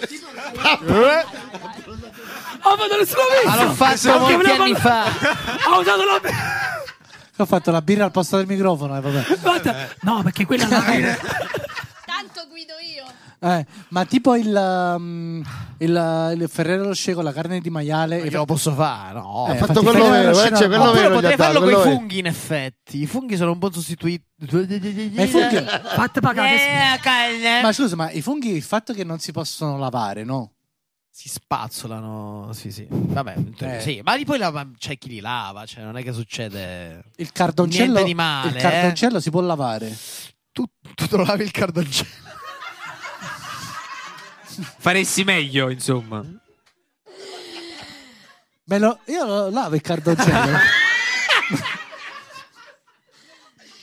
Oh, ma non l'ho Ma l'ho visto! fatto molti anni fa. Ho usato la. Ho fatto la birra al posto del microfono, vabbè. Guarda. No, perché quella là. Tanto guido io. Ma tipo il Ferrero Rocher con la carne di maiale... Che lo posso fare? No. Ha infatti fatto quello Ferrero vero, Rocher c'è quello Oppure vero. gli potrei ha dato, farlo con quello i vero. funghi, in effetti. I funghi sono un po' sostituiti. Ma i funghi... Fate pagare. Ma scusa, ma i funghi, il fatto che non si possono lavare, no? Si spazzolano, sì. Vabbè, sì. Ma poi c'è chi li lava, cioè non è che succede. Il cardoncello, Niente di male, il cardoncello si può lavare. Tu te lo lavi il cardoncello. Faresti meglio, insomma. Io lo lavo il cardoncello.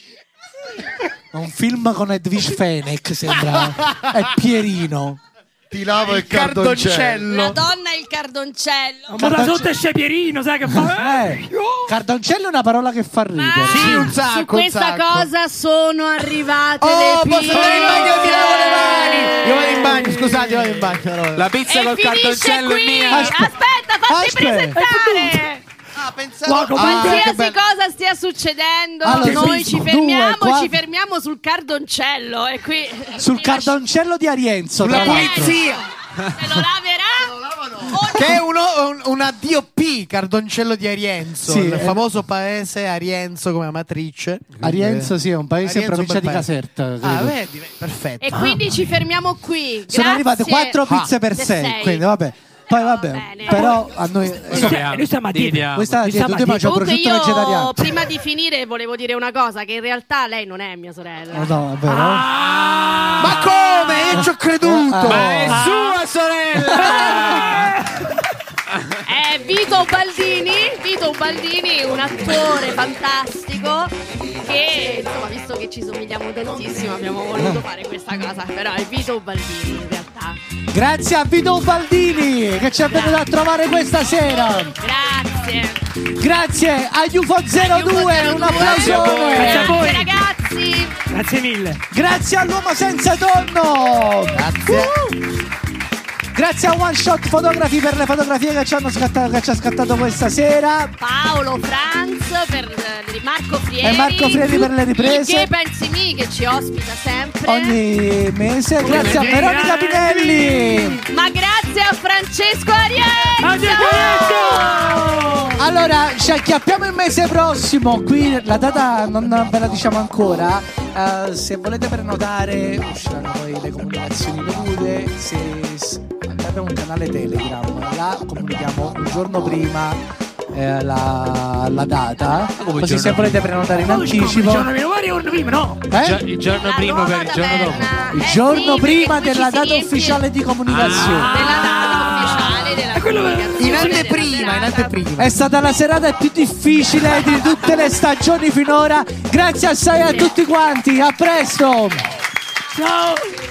Un film con Edwige Fenech, sembra. È Pierino. Ti lavo il cardoncello. La donna e il cardoncello. Ma da sotto esce Pierino, sai che fa? Cardoncello è una parola che fa ridere. Sì, un sacco, su questa un sacco. cosa sono arrivate le Oh, posso pizze. andare in bagno? Ti lavo le mani. Io vado in bagno, scusate, vado in bagno. La pizza E col finisce cardoncello è qui. mia. Aspetta, fatti Aspetta. presentare. Guarda, Qualsiasi cosa stia succedendo, Allora, noi ci due, fermiamo, quattro. ci fermiamo sul cardoncello. E qui Sul cardoncello di Arienzo. Sulla tra l'altro. pulizia. se lo laverà. Che è una DOP, Cardoncello di Arienzo, Sì, il è- famoso paese Arienzo come matrice. Arienzo sì, è un paese in Arienzo è un provincia di bel paese. Caserta. Ah, credo. vedi, perfetto. E quindi ci fermiamo qui. Sono arrivate Grazie. 4 pizze per De 6, sei. quindi vabbè. Poi vabbè, bene. però a noi Noi stiamo a dire. Dividiamo. questa Noi stiamo a ma dire. c'è un Comunque prosciutto vegetariano. io prima di finire volevo dire una cosa, che in realtà lei non è mia sorella. Oh, no, è vero. Ma come? Io ci ho creduto. Ma è sua sorella! È Vito Baldini, un attore fantastico che, insomma, visto che ci somigliamo tantissimo, abbiamo voluto fare questa cosa, però è Vito Baldini in realtà. Grazie a Vito Baldini che ci è venuto a trovare questa sera. Grazie. Grazie a UFO02, un Grazie a applauso. voi. Grazie ragazzi. Grazie mille. Grazie all'uomo senza tonno. Grazie. Grazie a One Shot Photography per le fotografie che ci ha scattato questa sera. Paolo Franz per Marco Frieri. E Marco Frieri per le riprese. Che pensi mi che ci ospita sempre. Ogni mese. Grazie a Veronica Pinelli. Ma grazie a Francesco Arienzo. Allora, ci acchiappiamo il mese prossimo. Qui la data non ve la diciamo ancora. Se volete prenotare, usciranno poi le comunicazioni dovute. Abbiamo un canale Telegram, là comunichiamo un giorno prima la data. Così se volete prenotare in anticipo. No. Il giorno prima per il giorno dopo. Il giorno prima della data ufficiale di comunicazione. Della data ufficiale della comunicazione. In anteprima. È stata la serata più difficile di tutte le stagioni finora. Grazie assai a tutti quanti. A presto. Ciao.